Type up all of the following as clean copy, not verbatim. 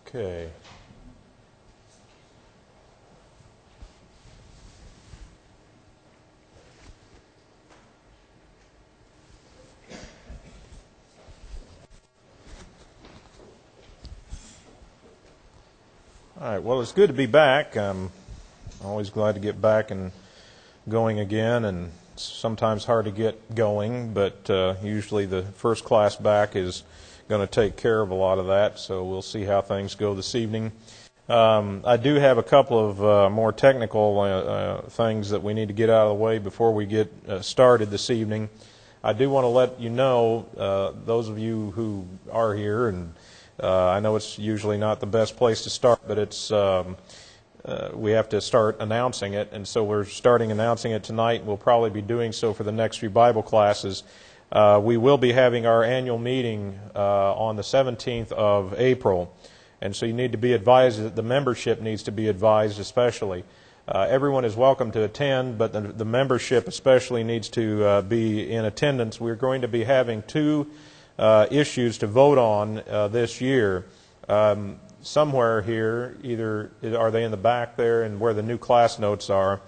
Okay. All right, well, it's good to be back. I'm always glad to get back and going again, and it's sometimes hard to get going, but usually the first class back is going to take care of a lot of that, so we'll see how things go this evening. I do have a couple of more technical things that we need to get out of the way before we get started this evening. I do want to let you know, those of you who are here, and I know it's usually not the best place to start, but it's we have to start announcing it, and so we're starting announcing it tonight, and we'll probably be doing so for the next few Bible classes. We will be having our annual meeting on the 17th of April, and so you need to be advised that the membership needs to be advised especially. Everyone is welcome to attend, but the membership especially needs to be in attendance. We're going to be having two issues to vote on this year. Somewhere here, either are they in the back there and where the new class notes are,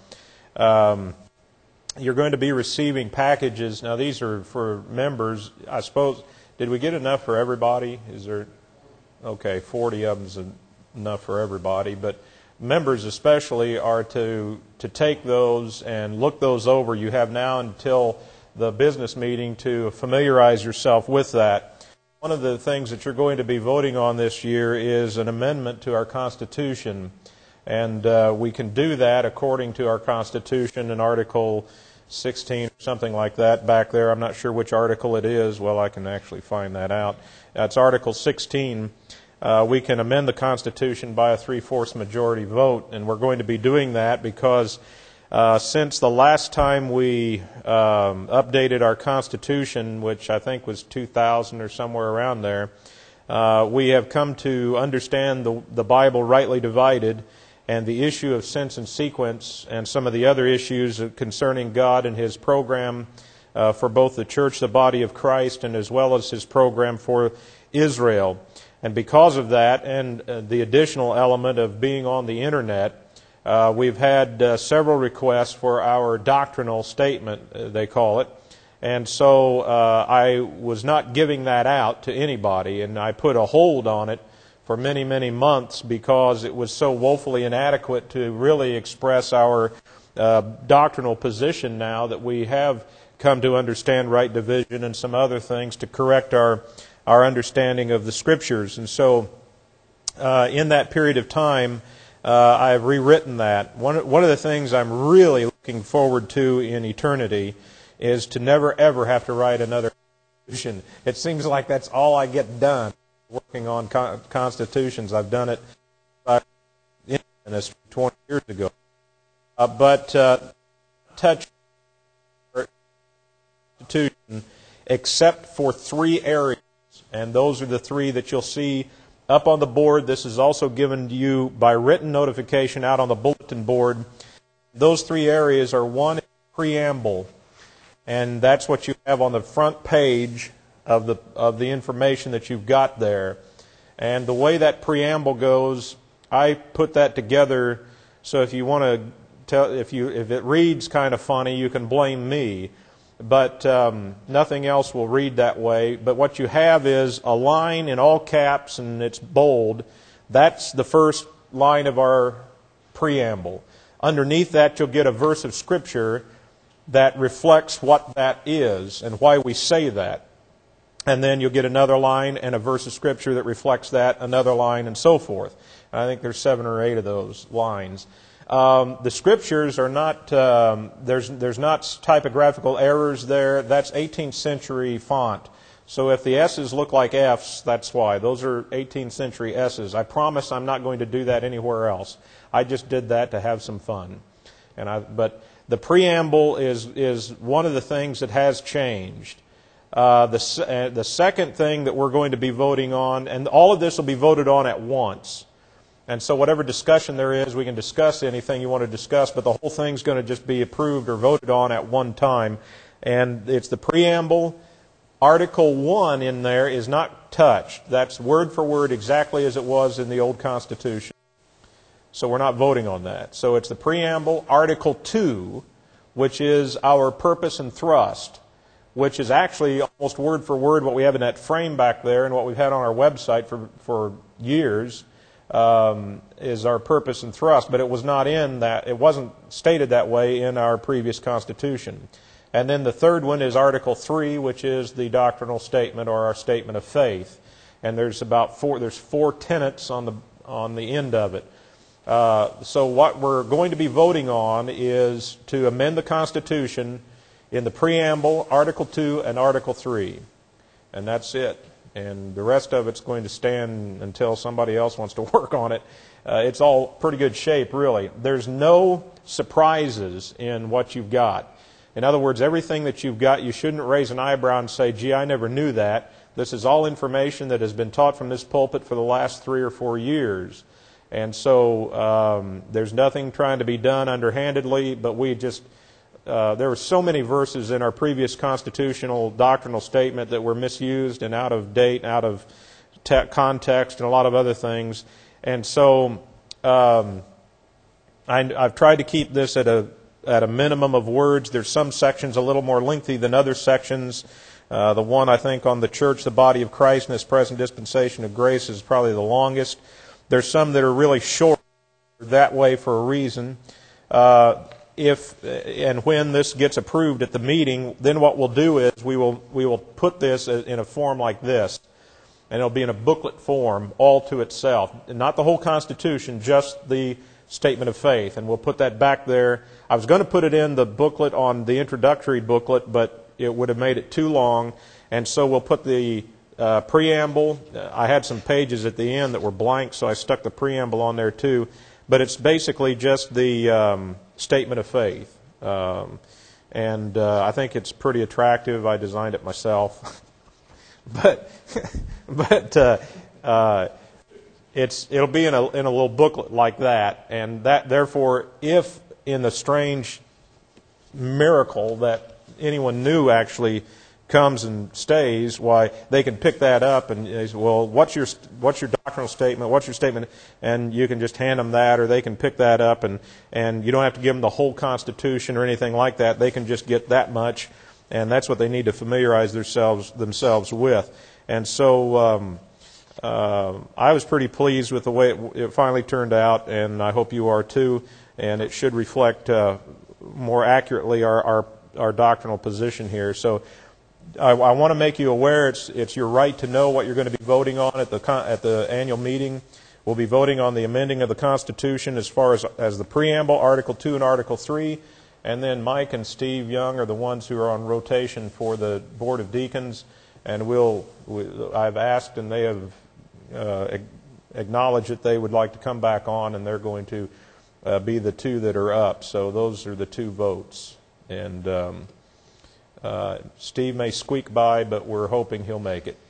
you're going to be receiving packages. Now these are for members. I suppose, did we get enough for everybody? Is there, okay, 40 of them is enough for everybody, but members especially are to take those and look those over. You have now until the business meeting to familiarize yourself with that. One of the things that you're going to be voting on this year is an amendment to our Constitution, and we can do that according to our Constitution in Article 16 or something like that back there. I'm not sure which article it is. Well, I can actually find that out. It's Article 16. We can amend the Constitution by a 3/4 majority vote, and we're going to be doing that because since the last time we updated our Constitution, which I think was 2000 or somewhere around there, we have come to understand the Bible rightly divided, and the issue of sense and sequence and some of the other issues concerning God and His program for both the church, the body of Christ, and as well as His program for Israel. And because of that, and the additional element of being on the Internet, we've had several requests for our doctrinal statement, they call it. And so I was not giving that out to anybody, and I put a hold on it for many, many months because it was so woefully inadequate to really express our doctrinal position now that we have come to understand right division and some other things to correct our understanding of the Scriptures. And so in that period of time, I've rewritten that. One of the things I'm really looking forward to in eternity is to never ever have to write another Constitution. It seems like that's all I get done working on constitutions. I've done it in 20 years ago. But touch Constitution except for three areas, and those are the three that you'll see up on the board. This is also given to you by written notification out on the bulletin board. Those three areas are: one, preamble, and that's what you have on the front page of the information that you've got there. And the way that preamble goes, I put that together so if you want to tell, if it reads kind of funny, you can blame me. But nothing else will read that way. But what you have is a line in all caps, and it's bold. That's the first line of our preamble. Underneath that, you'll get a verse of Scripture that reflects what that is and why we say that. And then you'll get another line and a verse of Scripture that reflects that, another line, and so forth. And I think there's 7 or 8 of those lines. The Scriptures are not, there's not typographical errors there. That's 18th century font. So if the S's look like F's, that's why. Those are 18th century S's. I promise I'm not going to do that anywhere else. I just did that to have some fun. But the preamble is one of the things that has changed. The second thing that we're going to be voting on, and all of this will be voted on at once. And so whatever discussion there is, we can discuss anything you want to discuss, but the whole thing's going to just be approved or voted on at one time. And it's the preamble, Article 1 in there is not touched. That's word for word exactly as it was in the old Constitution. So we're not voting on that. So it's the preamble. Article 2, which is our purpose and thrust, which is actually almost word for word what we have in that frame back there and what we've had on our website for years, is our purpose and thrust. But it was not in that, it wasn't stated that way in our previous Constitution. And then the third one is Article 3, which is the doctrinal statement or our statement of faith. And there's four tenets on the end of it. So what we're going to be voting on is to amend the Constitution in the preamble, Article 2, and Article 3. And that's it. And the rest of it's going to stand until somebody else wants to work on it. It's all pretty good shape, really. There's no surprises in what you've got. In other words, everything that you've got, you shouldn't raise an eyebrow and say, gee, I never knew that. This is all information that has been taught from this pulpit for the last 3 or 4 years. And so there's nothing trying to be done underhandedly, but we just, there were so many verses in our previous constitutional doctrinal statement that were misused and out of date, out of context, and a lot of other things. And so I've tried to keep this at a minimum of words. There's some sections a little more lengthy than other sections. The one, I think, on the church, the body of Christ in this present dispensation of grace is probably the longest. There's some that are really short that way for a reason. If and when this gets approved at the meeting, then what we'll do is we will put this in a form like this. And it'll be in a booklet form all to itself. Not the whole Constitution, just the statement of faith. And we'll put that back there. I was going to put it in the booklet on the introductory booklet, but it would have made it too long. And so we'll put the preamble. I had some pages at the end that were blank, so I stuck the preamble on there too. But it's basically just the statement of faith. And I think it's pretty attractive. I designed it myself. But it'll be in a little booklet like that, and that therefore, if in the strange miracle that anyone new actually comes and stays, why they can pick that up and they say, well, what's your doctrinal statement? What's your statement? And you can just hand them that, or they can pick that up, and you don't have to give them the whole Constitution or anything like that. They can just get that much. And that's what they need to familiarize themselves with. And so I was pretty pleased with the way it finally turned out, and I hope you are too. And it should reflect more accurately our doctrinal position here. So I want to make you aware it's your right to know what you're going to be voting on at the annual meeting. We'll be voting on the amending of the Constitution as far as the preamble, Article 2 and Article 3. And then Mike and Steve Young are the ones who are on rotation for the Board of Deacons. And I've asked, and they have acknowledged that they would like to come back on, and they're going to be the two that are up. So those are the two votes. And Steve may squeak by, but we're hoping he'll make it.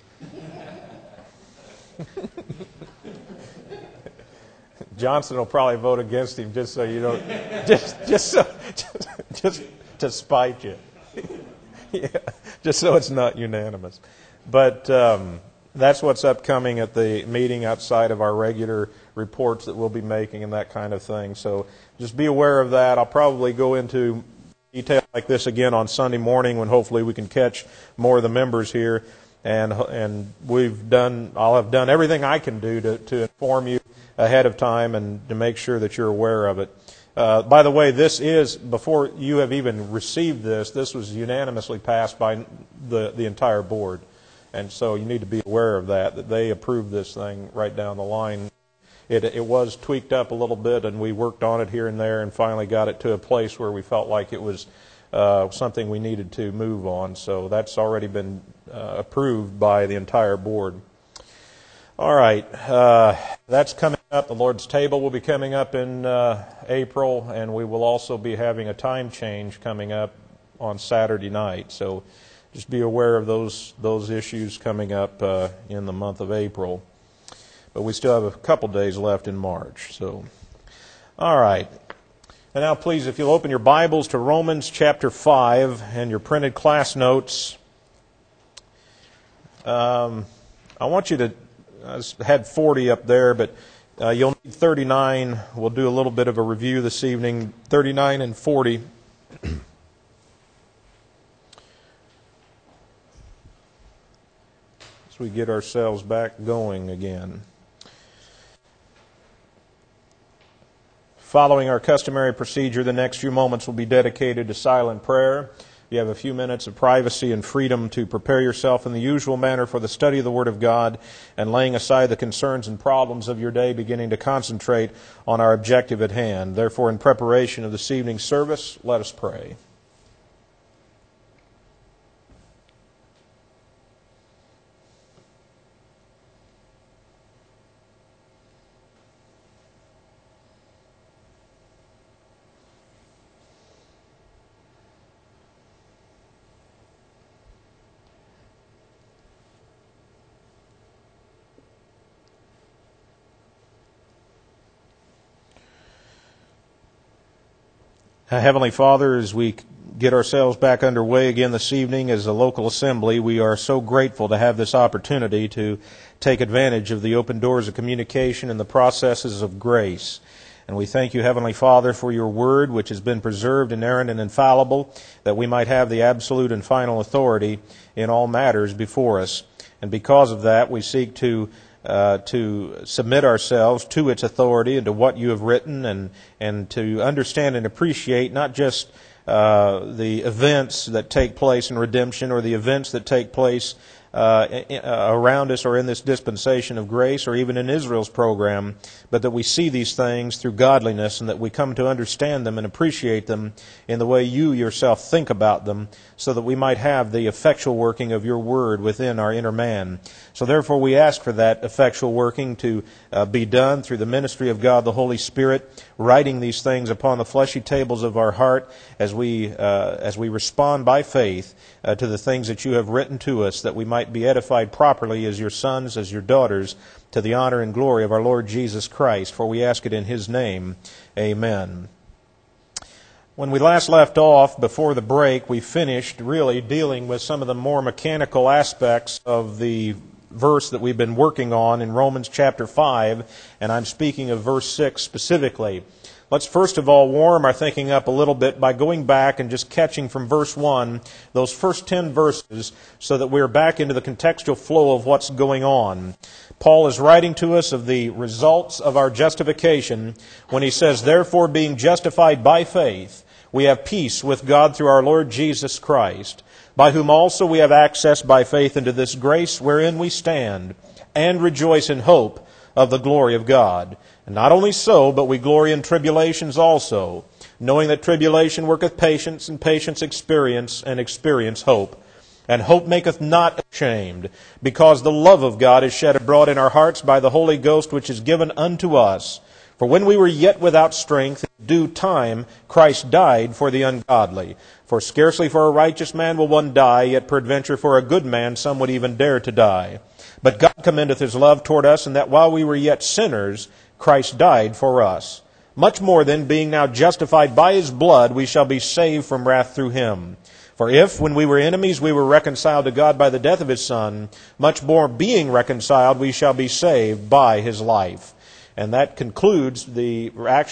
Johnson will probably vote against him just so you don't, just to spite you. Yeah, just so it's not unanimous. But that's what's upcoming at the meeting outside of our regular reports that we'll be making and that kind of thing. So just be aware of that. I'll probably go into detail like this again on Sunday morning when hopefully we can catch more of the members here. And I'll have done everything I can do to inform you ahead of time and to make sure that you're aware of it. By the way, this is, before you have even received this was unanimously passed by the entire board. And so you need to be aware of that they approved this thing right down the line. It was tweaked up a little bit, and we worked on it here and there and finally got it to a place where we felt like it was something we needed to move on. So that's already been approved by the entire board. All right, that's coming up. The Lord's table will be coming up in April, and we will also be having a time change coming up on Saturday night. So just be aware of those issues coming up in the month of April. But we still have a couple days left in March. So, all right. And now, please, if you'll open your Bibles to Romans chapter 5 and your printed class notes. I want you to, I had 40 up there, but you'll need 39. We'll do a little bit of a review this evening, 39 and 40. As we get ourselves back going again. Following our customary procedure, the next few moments will be dedicated to silent prayer. You have a few minutes of privacy and freedom to prepare yourself in the usual manner for the study of the Word of God and laying aside the concerns and problems of your day, beginning to concentrate on our objective at hand. Therefore, in preparation of this evening's service, let us pray. Heavenly Father, as we get ourselves back underway again this evening as a local assembly, we are so grateful to have this opportunity to take advantage of the open doors of communication and the processes of grace. And we thank you, Heavenly Father, for your word, which has been preserved, inerrant, and infallible, that we might have the absolute and final authority in all matters before us. And because of that, we seek to submit ourselves to its authority and to what you have written, and to understand and appreciate not just the events that take place in redemption or the events that take place around us or in this dispensation of grace or even in Israel's program, but that we see these things through godliness and that we come to understand them and appreciate them in the way you yourself think about them, so that we might have the effectual working of your word within our inner man. So therefore we ask for that effectual working to be done through the ministry of God the Holy Spirit, writing these things upon the fleshy tables of our heart as we respond by faith to the things that you have written to us, that we might be edified properly as your sons, as your daughters, to the honor and glory of our Lord Jesus Christ. For we ask it in His name. Amen. When we last left off, before the break, we finished really dealing with some of the more mechanical aspects of the verse that we've been working on in Romans chapter 5, and I'm speaking of verse 6 specifically. Let's first of all warm our thinking up a little bit by going back and just catching from verse 1, those first 10 verses, so that we're back into the contextual flow of what's going on. Paul is writing to us of the results of our justification when he says, "Therefore, being justified by faith, we have peace with God through our Lord Jesus Christ, by whom also we have access by faith into this grace wherein we stand, and rejoice in hope of the glory of God. And not only so, but we glory in tribulations also, knowing that tribulation worketh patience, and patience experience, and experience hope. And hope maketh not ashamed, because the love of God is shed abroad in our hearts by the Holy Ghost, which is given unto us. For when we were yet without strength, in due time Christ died for the ungodly. For scarcely for a righteous man will one die, yet peradventure for a good man some would even dare to die. But God commendeth His love toward us, in that while we were yet sinners, Christ died for us. Much more then, being now justified by His blood, we shall be saved from wrath through Him. For if, when we were enemies, we were reconciled to God by the death of His Son, much more being reconciled, we shall be saved by His life." And that concludes the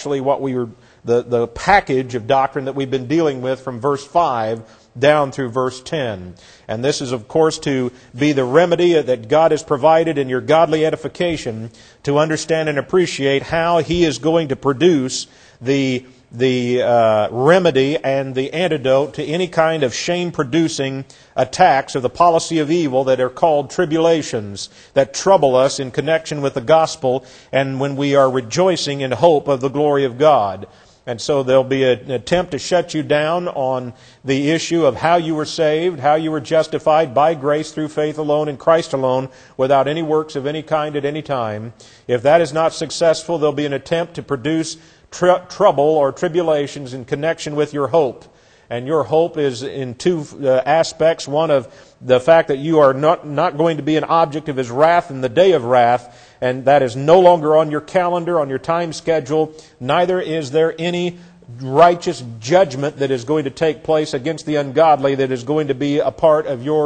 package of doctrine that we've been dealing with from verse 5 down through verse 10. And this is, of course, to be the remedy that God has provided in your godly edification to understand and appreciate how He is going to produce the remedy and the antidote to any kind of shame-producing attacks of the policy of evil that are called tribulations that trouble us in connection with the gospel and when we are rejoicing in hope of the glory of God. And so there'll be an attempt to shut you down on the issue of how you were saved, how you were justified by grace through faith alone in Christ alone, without any works of any kind at any time. If that is not successful, there'll be an attempt to produce trouble or tribulations in connection with your hope. And your hope is in two aspects. One of the fact that you are not going to be an object of His wrath in the day of wrath, and that is no longer on your calendar, on your time schedule. Neither is there any righteous judgment that is going to take place against the ungodly that is going to be a part of your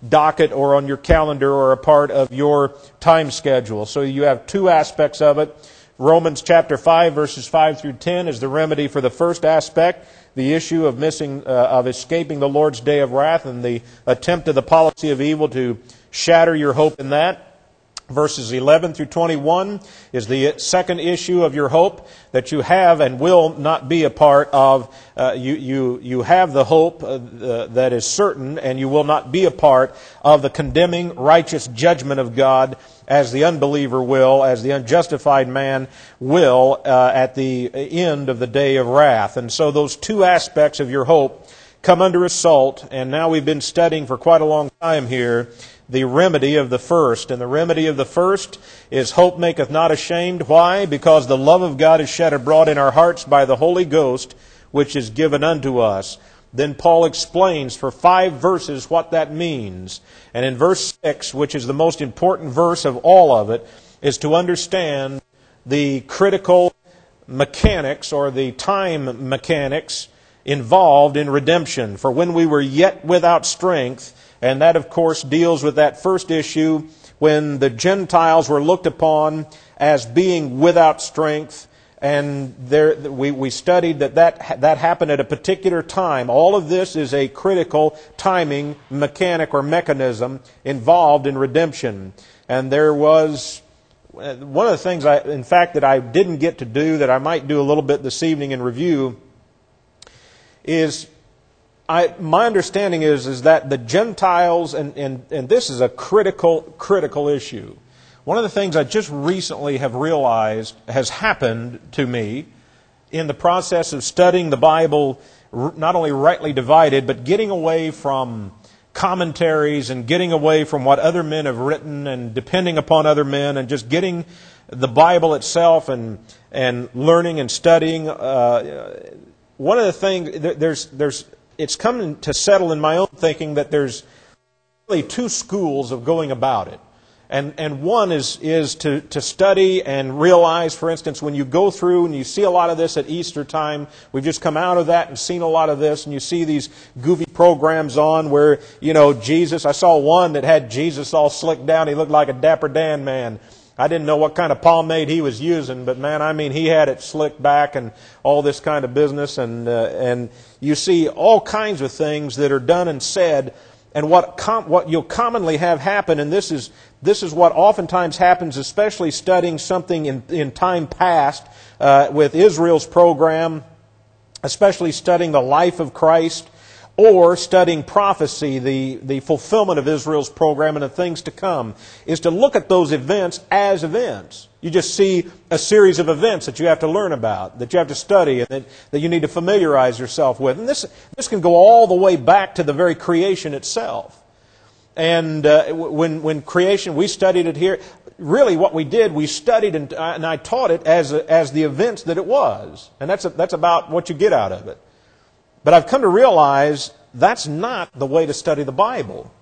docket or on your calendar or a part of your time schedule. So you have two aspects of it. Romans chapter 5, verses 5 through 10 is the remedy for the first aspect, the issue of escaping the Lord's day of wrath and the attempt of the policy of evil to shatter your hope in that. Verses 11 through 21 is the second issue of your hope, that you have and will not be a part of. You have the hope that is certain, and you will not be a part of the condemning righteous judgment of God, as the unbeliever will, as the unjustified man will, at the end of the day of wrath. And so those two aspects of your hope come under assault, and now we've been studying for quite a long time here the remedy of the first. And the remedy of the first is hope maketh not ashamed. Why? Because the love of God is shed abroad in our hearts by the Holy Ghost, which is given unto us. Then Paul explains for 5 verses what that means. And in verse 6, which is the most important verse of all of it, is to understand the critical mechanics or the time mechanics involved in redemption. For when we were yet without strength, and that, of course, deals with that first issue when the Gentiles were looked upon as being without strength. And we studied that happened at a particular time. All of this is a critical timing mechanic or mechanism involved in redemption. And there was one of the things, that I didn't get to do, that I might do a little bit this evening in review, is my understanding is that the Gentiles, and this is a critical issue. One of the things I just recently have realized has happened to me in the process of studying the Bible, not only rightly divided, but getting away from commentaries and getting away from what other men have written and depending upon other men and just getting the Bible itself and learning and studying. One of the things, it's come to settle in my own thinking that there's really 2 schools of going about it. And one is to study and realize, for instance, when you go through and you see a lot of this at Easter time, we've just come out of that and seen a lot of this, and you see these goofy programs on where, Jesus, I saw one that had Jesus all slicked down. He looked like a Dapper Dan man. I didn't know what kind of pomade he was using, but man, he had it slicked back and all this kind of business. And you see all kinds of things that are done and said. And what you'll commonly have happen, and this is what oftentimes happens, especially studying something in time past with Israel's program, especially studying the life of Christ, or studying prophecy, the fulfillment of Israel's program and the things to come, is to look at those events as events. You just see a series of events that you have to learn about, that you have to study, and that you need to familiarize yourself with. And this can go all the way back to the very creation itself. And when creation, we studied it here. Really what we did, we studied and I taught it as the events that it was. And that's about what you get out of it. But I've come to realize that's not the way to study the Bible.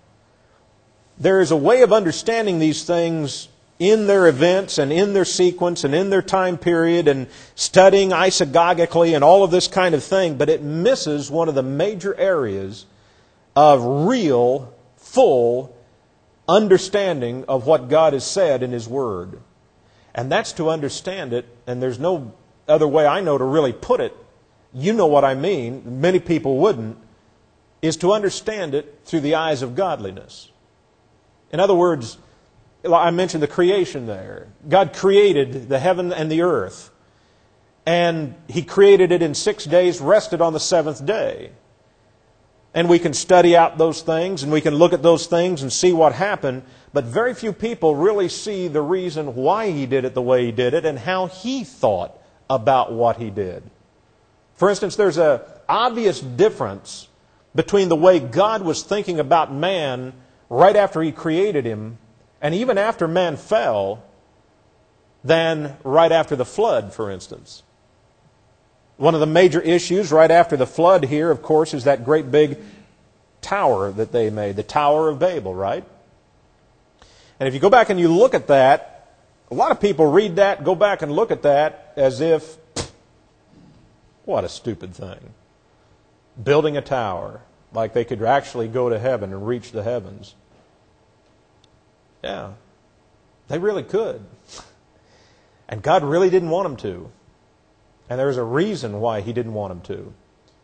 There is a way of understanding these things in their events and in their sequence and in their time period and studying isagogically and all of this kind of thing, but it misses one of the major areas of real, full understanding of what God has said in His Word. And that's to understand it, and there's no other way I know to really put it. You know what I mean, many people wouldn't, is to understand it through the eyes of godliness. In other words, I mentioned the creation there. God created the heaven and the earth. And He created it in 6 days, rested on the 7th day. And we can study out those things, and we can look at those things and see what happened. But very few people really see the reason why He did it the way He did it and how He thought about what He did. For instance, there's an obvious difference between the way God was thinking about man right after He created him and even after man fell than right after the flood, for instance. One of the major issues right after the flood here, of course, is that great big tower that they made, the Tower of Babel, right? And if you go back and you look at that, a lot of people read that, go back and look at that as if, what a stupid thing. Building a tower like they could actually go to heaven and reach the heavens. Yeah. They really could. And God really didn't want them to. And there's a reason why He didn't want them to.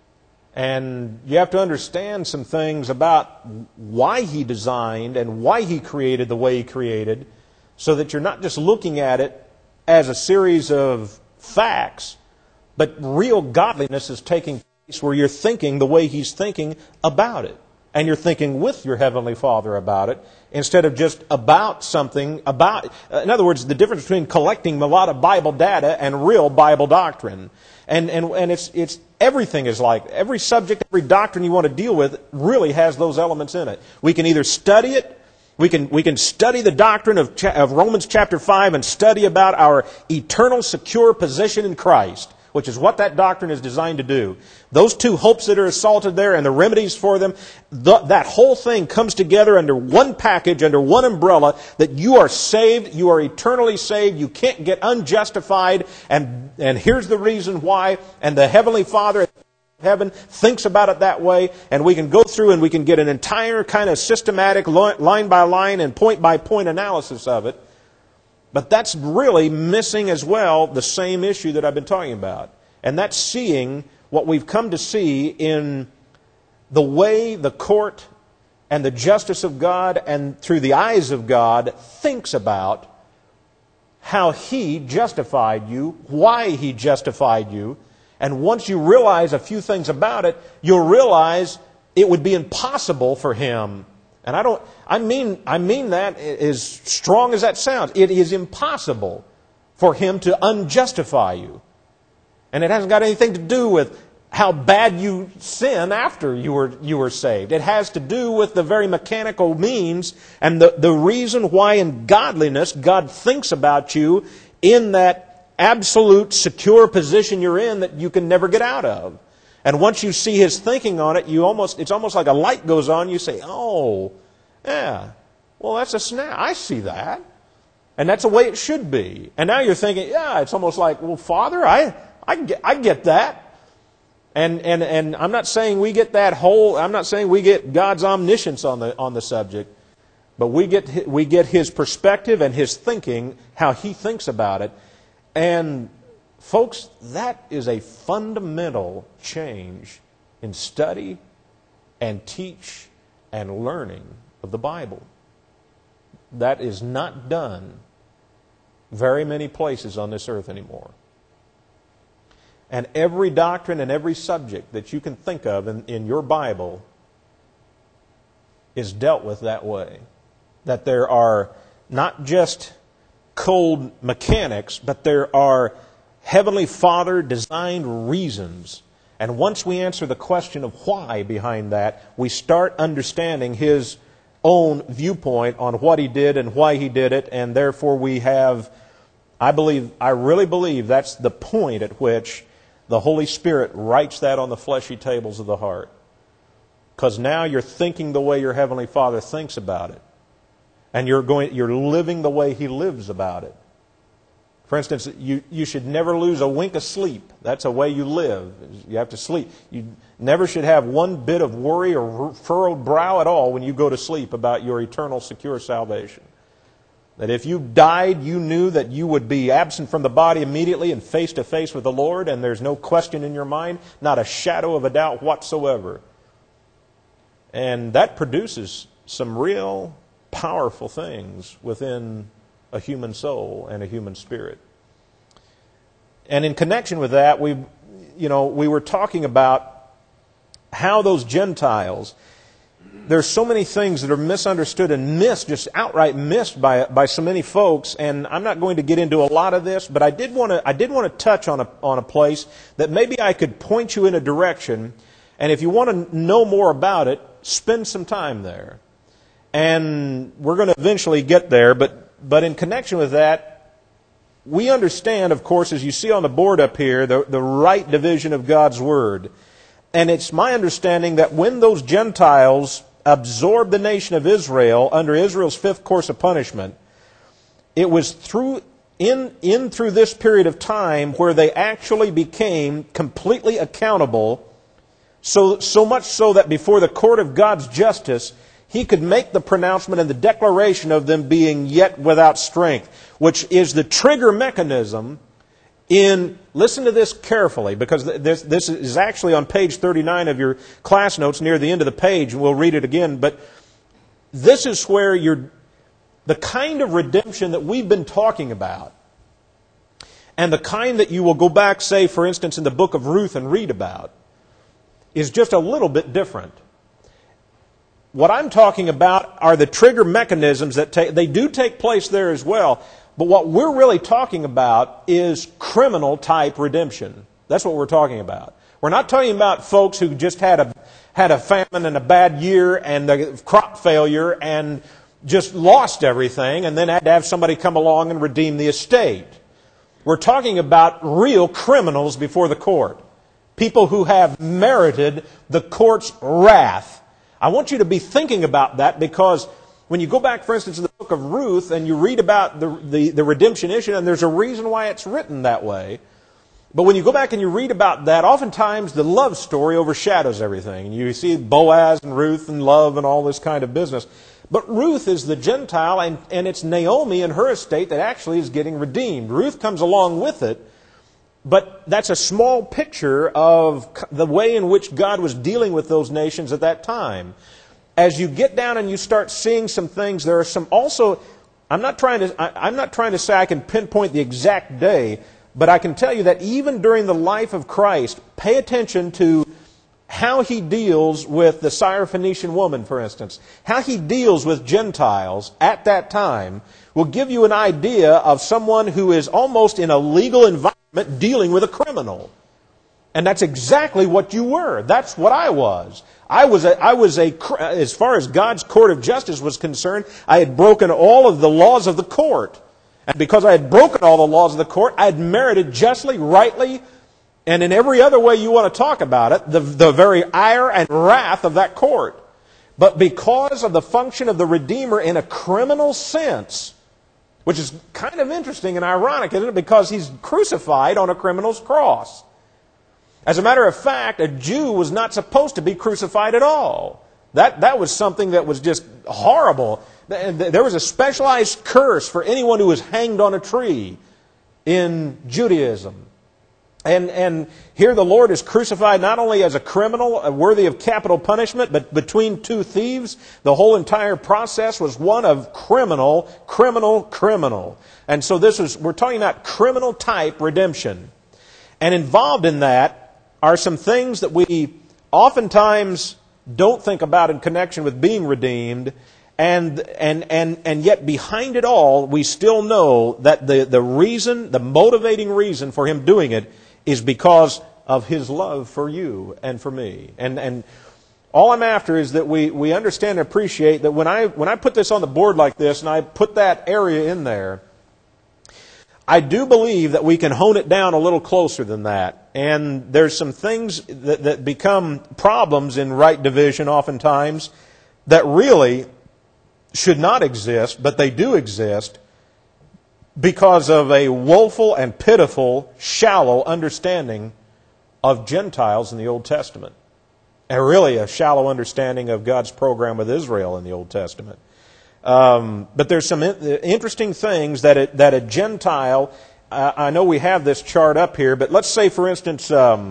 And you have to understand some things about why He designed and why He created the way He created, so that you're not just looking at it as a series of facts, but real godliness is taking place where you're thinking the way He's thinking about it. And you're thinking with your Heavenly Father about it, instead of just about something about. In other words, the difference between collecting a lot of Bible data and real Bible doctrine. And it's everything is like, every subject, every doctrine you want to deal with really has those elements in it. We can either study it, we can study the doctrine of Romans chapter 5 and study about our eternal secure position in Christ, which is what that doctrine is designed to do. Those two hopes that are assaulted there and the remedies for them, that whole thing comes together under one package, under one umbrella, that you are saved, you are eternally saved, you can't get unjustified, and here's the reason why, and the Heavenly Father in heaven thinks about it that way, and we can go through and we can get an entire kind of systematic line by line and point by point analysis of it. But that's really missing as well the same issue that I've been talking about. And that's seeing what we've come to see in the way the court and the justice of God and through the eyes of God thinks about how He justified you, why He justified you. And once you realize a few things about it, you'll realize it would be impossible for Him. And I mean that as strong as that sounds. It is impossible for Him to unjustify you. And it hasn't got anything to do with how bad you sin after you were saved. It has to do with the very mechanical means and the reason why in godliness God thinks about you in that absolute secure position you're in that you can never get out of. And once you see His thinking on it, it's almost like a light goes on. You say, oh, yeah, well, that's a snap. I see that. And that's the way it should be. And now you're thinking, yeah, it's almost like, well, Father, I get that. And I'm not saying we get that whole, I'm not saying we get God's omniscience on the subject, but we get His perspective and His thinking, how He thinks about it. And folks, that is a fundamental change in study and teach and learning of the Bible. That is not done very many places on this earth anymore. And every doctrine and every subject that you can think of in your Bible is dealt with that way. That there are not just cold mechanics, but there are Heavenly Father designed reasons. And once we answer the question of why behind that, we start understanding His own viewpoint on what He did and why He did it, and therefore we have, I really believe that's the point at which the Holy Spirit writes that on the fleshy tables of the heart. Because now you're thinking the way your Heavenly Father thinks about it. And you're living the way He lives about it. For instance, you should never lose a wink of sleep. That's a way you live. You have to sleep. You never should have one bit of worry or furrowed brow at all when you go to sleep about your eternal secure salvation. That if you died, you knew that you would be absent from the body immediately and face to face with the Lord, and there's no question in your mind, not a shadow of a doubt whatsoever. And that produces some real powerful things within a human soul and a human spirit. And in connection with that, we were talking about how those Gentiles, there's so many things that are misunderstood and just outright missed by so many folks. And I'm not going to get into a lot of this, but I did want to touch on a place that maybe I could point you in a direction. And if you want to know more about it, spend some time there. And we're going to eventually get there, but in connection with that, we understand, of course, as you see on the board up here, the right division of God's Word. And it's my understanding that when those Gentiles absorbed the nation of Israel under Israel's fifth course of punishment, it was through this period of time where they actually became completely accountable, so much so that before the court of God's justice, he could make the pronouncement and the declaration of them being yet without strength, which is the trigger mechanism in, listen to this carefully, because this is actually on page 39 of your class notes near the end of the page, and we'll read it again, but this is where the kind of redemption that we've been talking about, and the kind that you will go back, say, for instance, in the book of Ruth and read about, is just a little bit different. What I'm talking about are the trigger mechanisms that they do take place there as well. But what we're really talking about is criminal type redemption. That's what we're talking about. We're not talking about folks who just had a famine and a bad year and the crop failure and just lost everything and then had to have somebody come along and redeem the estate. We're talking about real criminals before the court. People who have merited the court's wrath. I want you to be thinking about that, because when you go back, for instance, to the book of Ruth and you read about the redemption issue, and there's a reason why it's written that way, but when you go back and you read about that, oftentimes the love story overshadows everything. You see Boaz and Ruth and love and all this kind of business. But Ruth is the Gentile, and it's Naomi and her estate that actually is getting redeemed. Ruth comes along with it, but that's a small picture of the way in which God was dealing with those nations at that time. As you get down and you start seeing some things, there are some also, I'm not trying to say I can pinpoint the exact day, but I can tell you that even during the life of Christ, pay attention to how he deals with the Syrophoenician woman, for instance. How he deals with Gentiles at that time will give you an idea of someone who is almost in a legal environment dealing with a criminal. And that's exactly what you were. That's what I was. As far as God's court of justice was concerned, I had broken all of the laws of the court. And because I had broken all the laws of the court, I had merited justly, rightly, and in every other way you want to talk about it, the very ire and wrath of that court. But because of the function of the Redeemer in a criminal sense, which is kind of interesting and ironic, isn't it? Because he's crucified on a criminal's cross. As a matter of fact, a Jew was not supposed to be crucified at all. That was something that was just horrible. There was a specialized curse for anyone who was hanged on a tree in Judaism. And here the Lord is crucified not only as a criminal, worthy of capital punishment, but between two thieves. The whole entire process was one of criminal. And so we're talking about criminal type redemption. And involved in that are some things that we oftentimes don't think about in connection with being redeemed. And yet behind it all, we still know that the motivating reason for him doing it is because of his love for you and for me. And all I'm after is that we understand and appreciate that when I put this on the board like this and I put that area in there, I do believe that we can hone it down a little closer than that. And there's some things that become problems in right division oftentimes that really should not exist, but they do exist because of a woeful and pitiful, shallow understanding of Gentiles in the Old Testament. And really a shallow understanding of God's program with Israel in the Old Testament. But there's some interesting things that a Gentile, I know we have this chart up here, but let's say, for instance,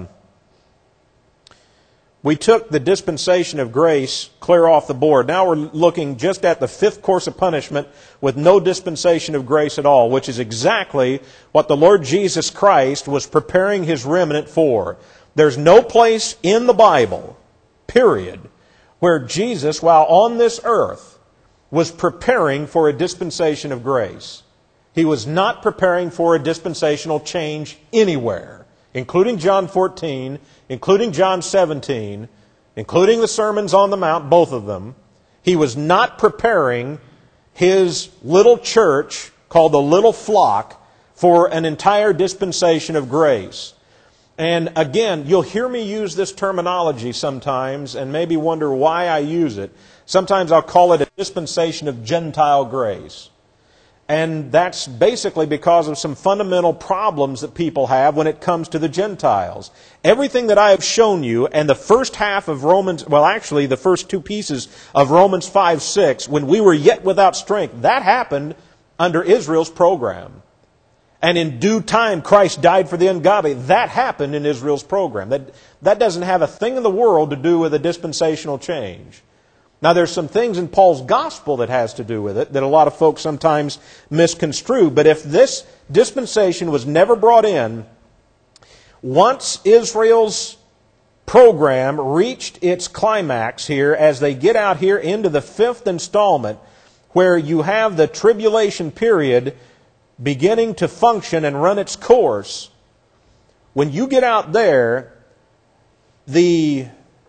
we took the dispensation of grace clear off the board. Now we're looking just at the fifth course of punishment with no dispensation of grace at all, which is exactly what the Lord Jesus Christ was preparing his remnant for. There's no place in the Bible, period, where Jesus, while on this earth, was preparing for a dispensation of grace. He was not preparing for a dispensational change anywhere, including John 14, including John 17, including the Sermons on the Mount, both of them. He was not preparing his little church, called the little flock, for an entire dispensation of grace. And again, you'll hear me use this terminology sometimes and maybe wonder why I use it. Sometimes I'll call it a dispensation of Gentile grace. And that's basically because of some fundamental problems that people have when it comes to the Gentiles. Everything that I have shown you, and the first half of Romans, well actually the first two pieces of Romans 5:6, when we were yet without strength, that happened under Israel's program. And in due time Christ died for the ungodly. That happened in Israel's program. That doesn't have a thing in the world to do with a dispensational change. Now, there's some things in Paul's gospel that has to do with it that a lot of folks sometimes misconstrue. But if this dispensation was never brought in, once Israel's program reached its climax here, as they get out here into the fifth installment, where you have the tribulation period beginning to function and run its course, when you get out there, the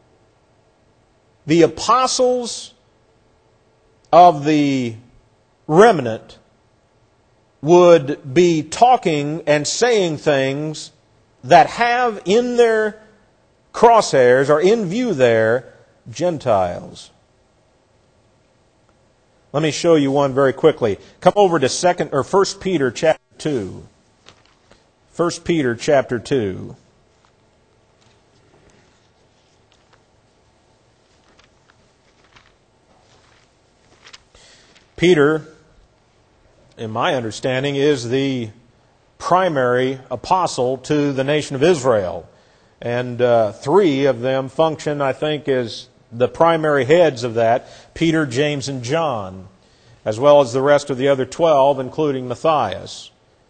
apostles of the remnant would be talking and saying things that have in their crosshairs or in view there Gentiles. Let me show you one very quickly. Come over to 1 Peter chapter 2. 1 Peter chapter 2. Peter, in my understanding, is the primary apostle to the nation of Israel. And three of them function, I think, as the primary heads of that: Peter, James, and John, as well as the rest of the other 12, including Matthias.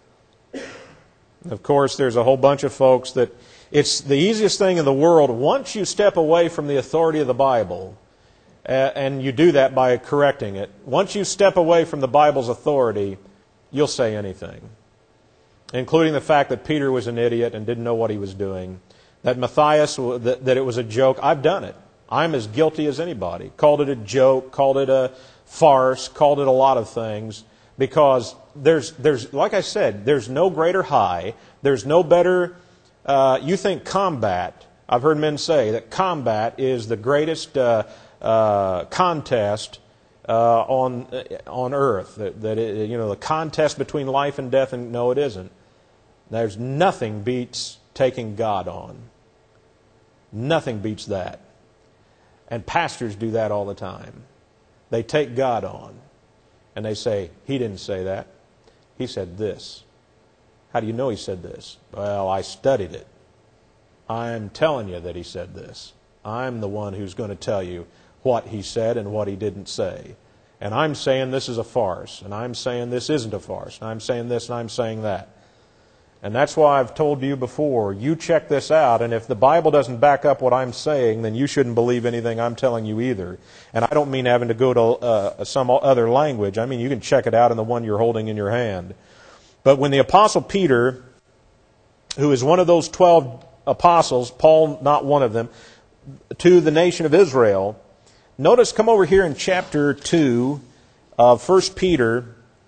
Of course, there's a whole bunch of folks that it's the easiest thing in the world once you step away from the authority of the Bible. And you do that by correcting it. Once you step away from the Bible's authority, you'll say anything. Including the fact that Peter was an idiot and didn't know what he was doing. That Matthias, that it was a joke. I've done it. I'm as guilty as anybody. Called it a joke, called it a farce, called it a lot of things. Because there's like I said, there's no greater high. There's no better, you think combat. I've heard men say that combat is the greatest contest on earth. That it, the contest between life and death, and no, it isn't. There's nothing beats taking God on. Nothing beats that. And pastors do that all the time. They take God on. And they say, He didn't say that. He said this. How do you know He said this? Well, I studied it. I'm telling you that He said this. I'm the one who's going to tell you what He said and what He didn't say. And I'm saying this is a farce. And I'm saying this isn't a farce. And I'm saying this and I'm saying that. And that's why I've told you before, you check this out, and if the Bible doesn't back up what I'm saying, then you shouldn't believe anything I'm telling you either. And I don't mean having to go to some other language. I mean, you can check it out in the one you're holding in your hand. But when the Apostle Peter, who is one of those 12 apostles, Paul not one of them, to the nation of Israel, notice, come over here in chapter 2 of 1 Peter.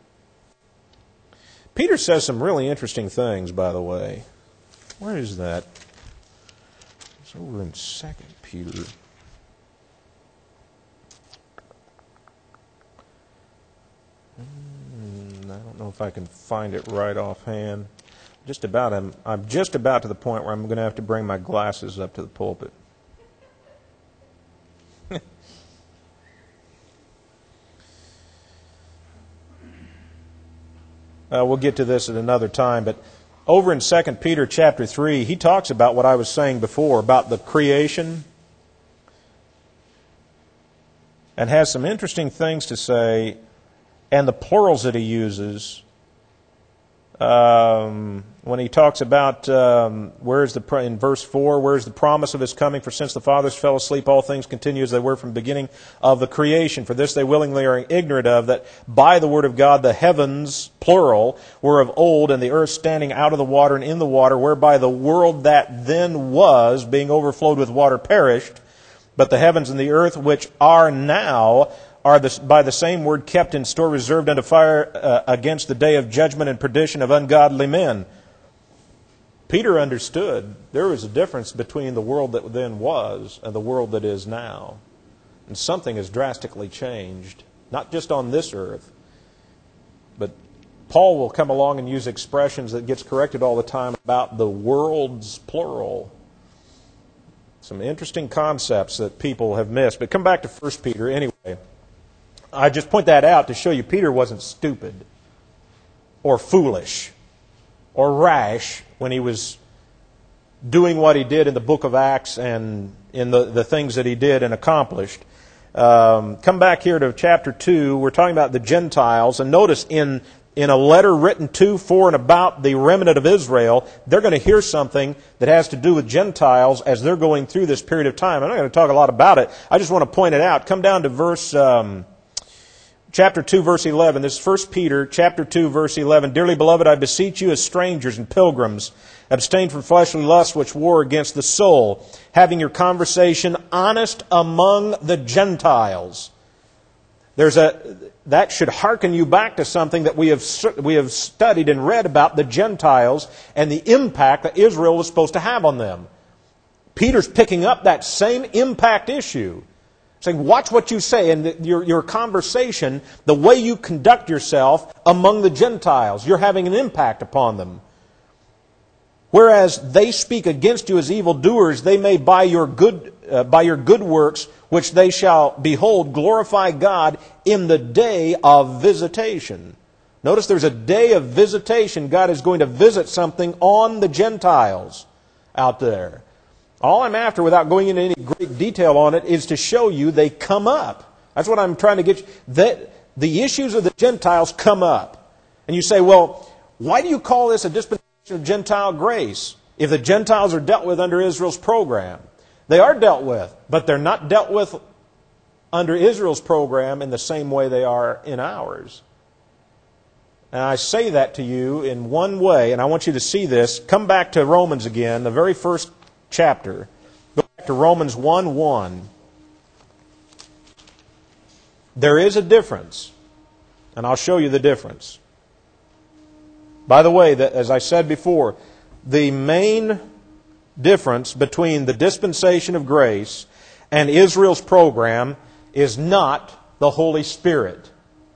Peter says some really interesting things, by the way. Where is that? It's over in 2 Peter. I don't know if I can find it right offhand. I'm just about to the point where I'm going to have to bring my glasses up to the pulpit. We'll get to this at another time, but over in 2 Peter chapter 3, he talks about what I was saying before, about the creation, and has some interesting things to say, and the plurals that he uses when he talks about, in verse 4, where's the promise of His coming? For since the fathers fell asleep, all things continue as they were from the beginning of the creation. For this they willingly are ignorant of, that by the word of God the heavens, plural, were of old, and the earth standing out of the water and in the water, whereby the world that then was, being overflowed with water, perished. But the heavens and the earth, which are now, are by the same word kept in store, reserved unto fire against the day of judgment and perdition of ungodly men. Peter understood there was a difference between the world that then was and the world that is now. And something has drastically changed, not just on this earth, but Paul will come along and use expressions that gets corrected all the time about the worlds, plural. Some interesting concepts that people have missed. But come back to 1 Peter anyway. I just point that out to show you Peter wasn't stupid or foolish or rash when he was doing what he did in the book of Acts and in the things that he did and accomplished. Come back here to chapter 2. We're talking about the Gentiles. And notice in a letter written to, for, and about the remnant of Israel, they're going to hear something that has to do with Gentiles as they're going through this period of time. I'm not going to talk a lot about it. I just want to point it out. Come down to chapter 2, verse 11. This is 1 Peter, chapter 2, verse 11. Dearly beloved, I beseech you as strangers and pilgrims, abstain from fleshly lusts which war against the soul, having your conversation honest among the Gentiles. That should hearken you back to something that we have studied and read about the Gentiles and the impact that Israel was supposed to have on them. Peter's picking up that same impact issue, saying, watch what you say and your conversation, the way you conduct yourself among the Gentiles. You're having an impact upon them. Whereas they speak against you as evildoers, they may by your good works, which they shall behold, glorify God in the day of visitation. Notice there's a day of visitation. God is going to visit something on the Gentiles out there. All I'm after, without going into any great detail on it, is to show you they come up. That's what I'm trying to get you. That the issues of the Gentiles come up. And you say, well, why do you call this a dispensation of Gentile grace if the Gentiles are dealt with under Israel's program? They are dealt with, but they're not dealt with under Israel's program in the same way they are in ours. And I say that to you in one way, and I want you to see this. Come back to Romans again, the very first chapter. Go back to Romans 1:1. There is a difference, and I'll show you the difference. By the way, as I said before, the main difference between the dispensation of grace and Israel's program is not the Holy Spirit.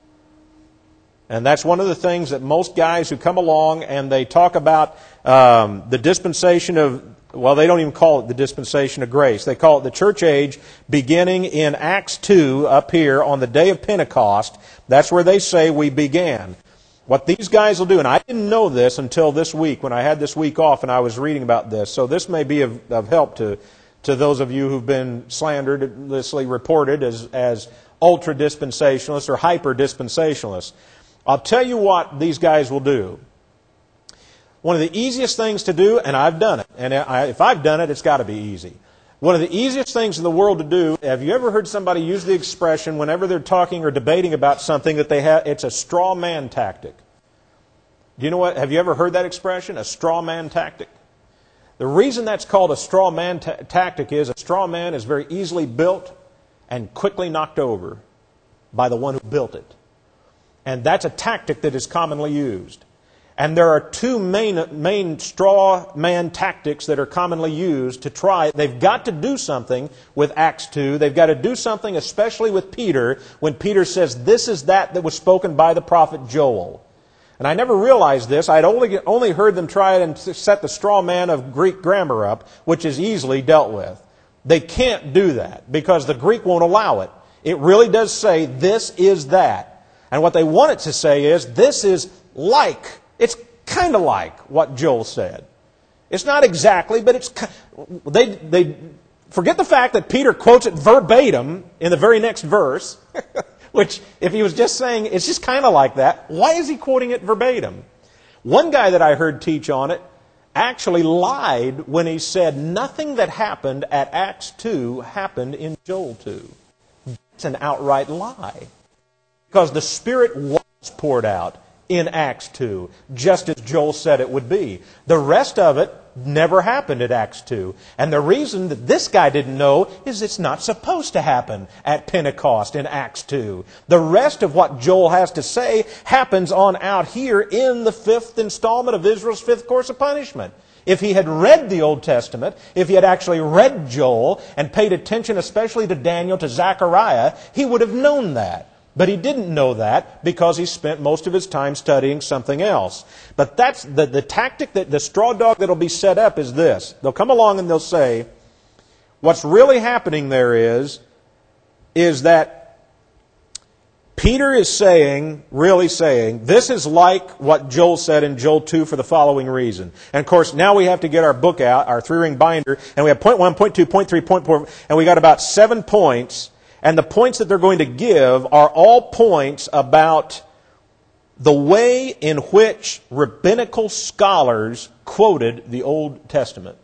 And that's one of the things that most guys who come along and they talk about the dispensation of, well, they don't even call it the dispensation of grace. They call it the church age beginning in Acts 2 up here on the day of Pentecost. That's where they say we began. What these guys will do, and I didn't know this until this week when I had this week off and I was reading about this, so this may be of help to those of you who've been slanderously reported as ultra-dispensationalists or hyper-dispensationalists. I'll tell you what these guys will do. One of the easiest things to do, and I've done it, and if I've done it, it's got to be easy. One of the easiest things in the world to do, have you ever heard somebody use the expression whenever they're talking or debating about something that it's a straw man tactic? Do you know what? Have you ever heard that expression, a straw man tactic? The reason that's called a straw man tactic is a straw man is very easily built and quickly knocked over by the one who built it. And that's a tactic that is commonly used. And there are two main straw man tactics that are commonly used to try. They've got to do something with Acts 2. They've got to do something especially with Peter when Peter says, this is that was spoken by the prophet Joel. And I never realized this. I'd only heard them try it and set the straw man of Greek grammar up, which is easily dealt with. They can't do that because the Greek won't allow it. It really does say, this is that. And what they want it to say is, this is like. It's kind of like what Joel said. It's not exactly, but it's they forget the fact that Peter quotes it verbatim in the very next verse, which if he was just saying it's just kind of like that, why is he quoting it verbatim? One guy that I heard teach on it actually lied when he said nothing that happened at Acts 2 happened in Joel 2. It's an outright lie. Because the Spirit was poured out in Acts 2, just as Joel said it would be. The rest of it never happened at Acts 2. And the reason that this guy didn't know is it's not supposed to happen at Pentecost in Acts 2. The rest of what Joel has to say happens on out here in the fifth installment of Israel's fifth course of punishment. If he had read the Old Testament, if he had actually read Joel and paid attention especially to Daniel, to Zechariah, he would have known that. But he didn't know that because he spent most of his time studying something else. But that's the tactic, that the straw dog that'll be set up is this. They'll come along and they'll say, what's really happening there is that Peter is really saying, this is like what Joel said in Joel 2 for the following reason. And of course, now we have to get our book out, our 3-ring binder, and we have point 1, point 2, point 3, point 4, and we got about 7 points. And the points that they're going to give are all points about the way in which rabbinical scholars quoted the Old Testament.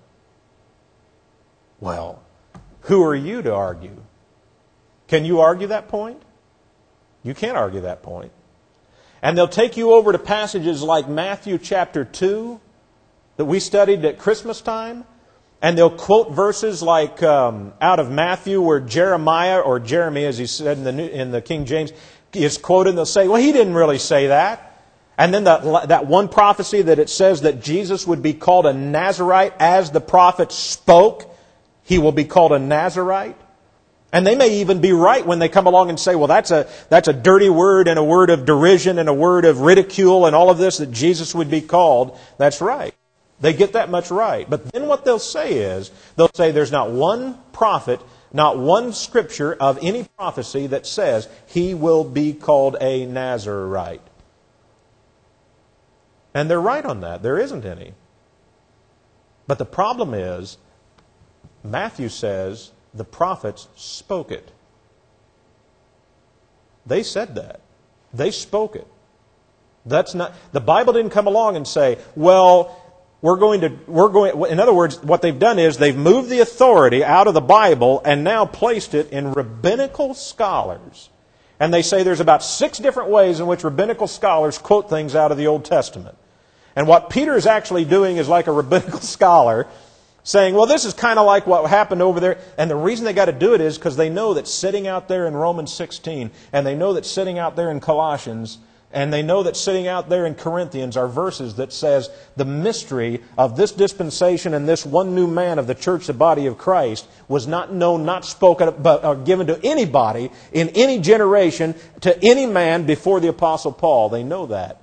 Well, who are you to argue? Can you argue that point? You can't argue that point. And they'll take you over to passages like Matthew chapter 2 that we studied at Christmas time. And they'll quote verses like out of Matthew where Jeremiah, or Jeremy as he said in the King James, is quoted. And they'll say, well, he didn't really say that. And then that one prophecy that it says that Jesus would be called a Nazarite as the prophet spoke. He will be called a Nazarite. And they may even be right when they come along and say, well, that's a dirty word and a word of derision and a word of ridicule and all of this that Jesus would be called. That's right. They get that much right. But then what they'll say is, they'll say there's not one prophet, not one scripture of any prophecy that says he will be called a Nazarite. And they're right on that. There isn't any. But the problem is, Matthew says the prophets spoke it. They said that. They spoke it. That's not, the Bible didn't come along and say, well, in other words, what they've done is they've moved the authority out of the Bible and now placed it in rabbinical scholars. And they say there's about 6 different ways in which rabbinical scholars quote things out of the Old Testament. And what Peter is actually doing is like a rabbinical scholar saying, well, this is kind of like what happened over there. And the reason they got to do it is because they know that sitting out there in Romans 16, and they know that sitting out there in Colossians, and they know that sitting out there in Corinthians are verses that says the mystery of this dispensation and this one new man of the church, the body of Christ, was not known, not spoken, but given to anybody in any generation, to any man before the Apostle Paul. They know that.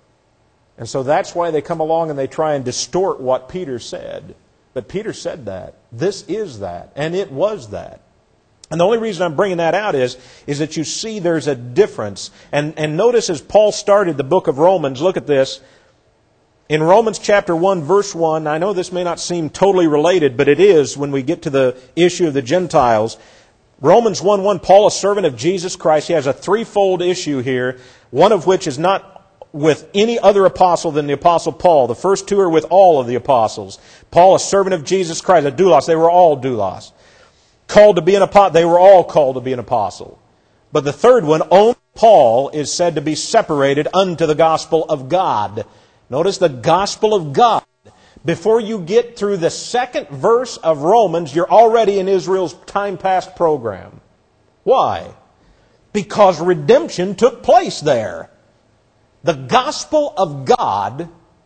And so that's why they come along and they try and distort what Peter said. But Peter said that. This is that. And it was that. And the only reason I'm bringing that out is that you see there's a difference. And notice as Paul started the book of Romans, look at this. In Romans chapter 1, verse 1, I know this may not seem totally related, but it is when we get to the issue of the Gentiles. Romans 1:1, Paul, a servant of Jesus Christ. He has a threefold issue here, one of which is not with any other apostle than the Apostle Paul. The first 2 are with all of the apostles. Paul, a servant of Jesus Christ, a doulos. They were all doulos. Called to be an apostle. They were all called to be an apostle. But the third one, only Paul, is said to be separated unto the gospel of God. Notice the gospel of God. Before you get through the second verse of Romans, you're already in Israel's time past program. Why? Because redemption took place there. The gospel of God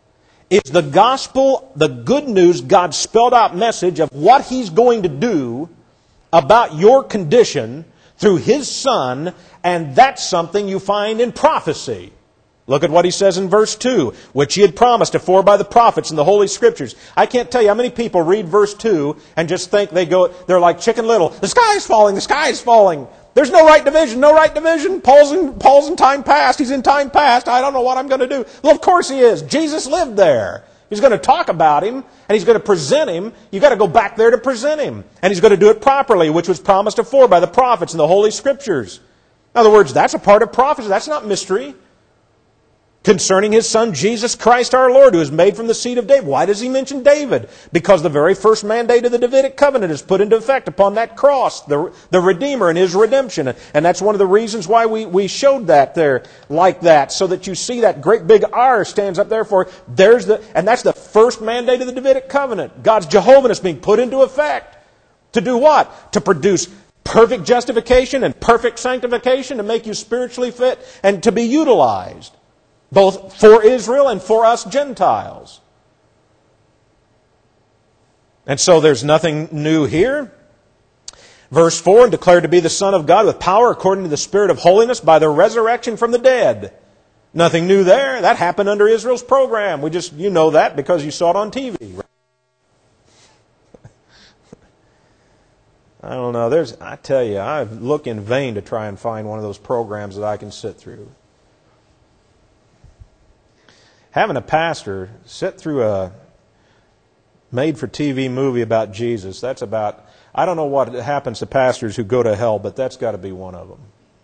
is the gospel, the good news, God's spelled out message of what He's going to do about your condition through His Son, and that's something you find in prophecy. Look at what he says in verse 2, which He had promised afore by the prophets in the Holy Scriptures. I can't tell you how many people read verse 2 and just think they're like Chicken Little. The sky is falling, the sky is falling. There's no right division, no right division. Paul's in time past, he's in time past. I don't know what I'm going to do. Well, of course he is. Jesus lived there. He's going to talk about Him, and He's going to present Him. You've got to go back there to present Him. And He's going to do it properly, which was promised afore by the prophets in the Holy Scriptures. In other words, that's a part of prophecy. That's not mystery. Concerning His Son, Jesus Christ our Lord, who is made from the seed of David. Why does He mention David? Because the very first mandate of the Davidic covenant is put into effect upon that cross, the Redeemer and His redemption. And that's one of the reasons why we showed that there like that, so that you see that great big R stands up there for, and that's the first mandate of the Davidic covenant. God's Jehovah-ness being put into effect. To do what? To produce perfect justification and perfect sanctification, to make you spiritually fit and to be utilized. Both for Israel and for us Gentiles. And so there's nothing new here. Verse 4, and declared to be the Son of God with power according to the Spirit of holiness by the resurrection from the dead. Nothing new there. That happened under Israel's program. You know that because you saw it on TV. I don't know. I tell you, I look in vain to try and find one of those programs that I can sit through. Having a pastor sit through a made-for-TV movie about Jesus, I don't know what happens to pastors who go to hell, but that's got to be one of them.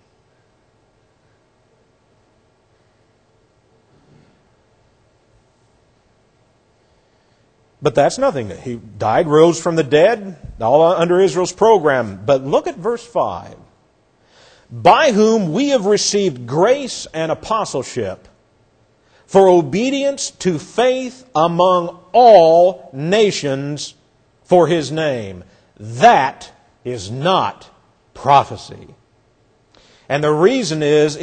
But that's nothing. He died, rose from the dead, all under Israel's program. But look at verse 5. By whom we have received grace and apostleship for obedience to faith among all nations for His name. That is not prophecy. And the reason that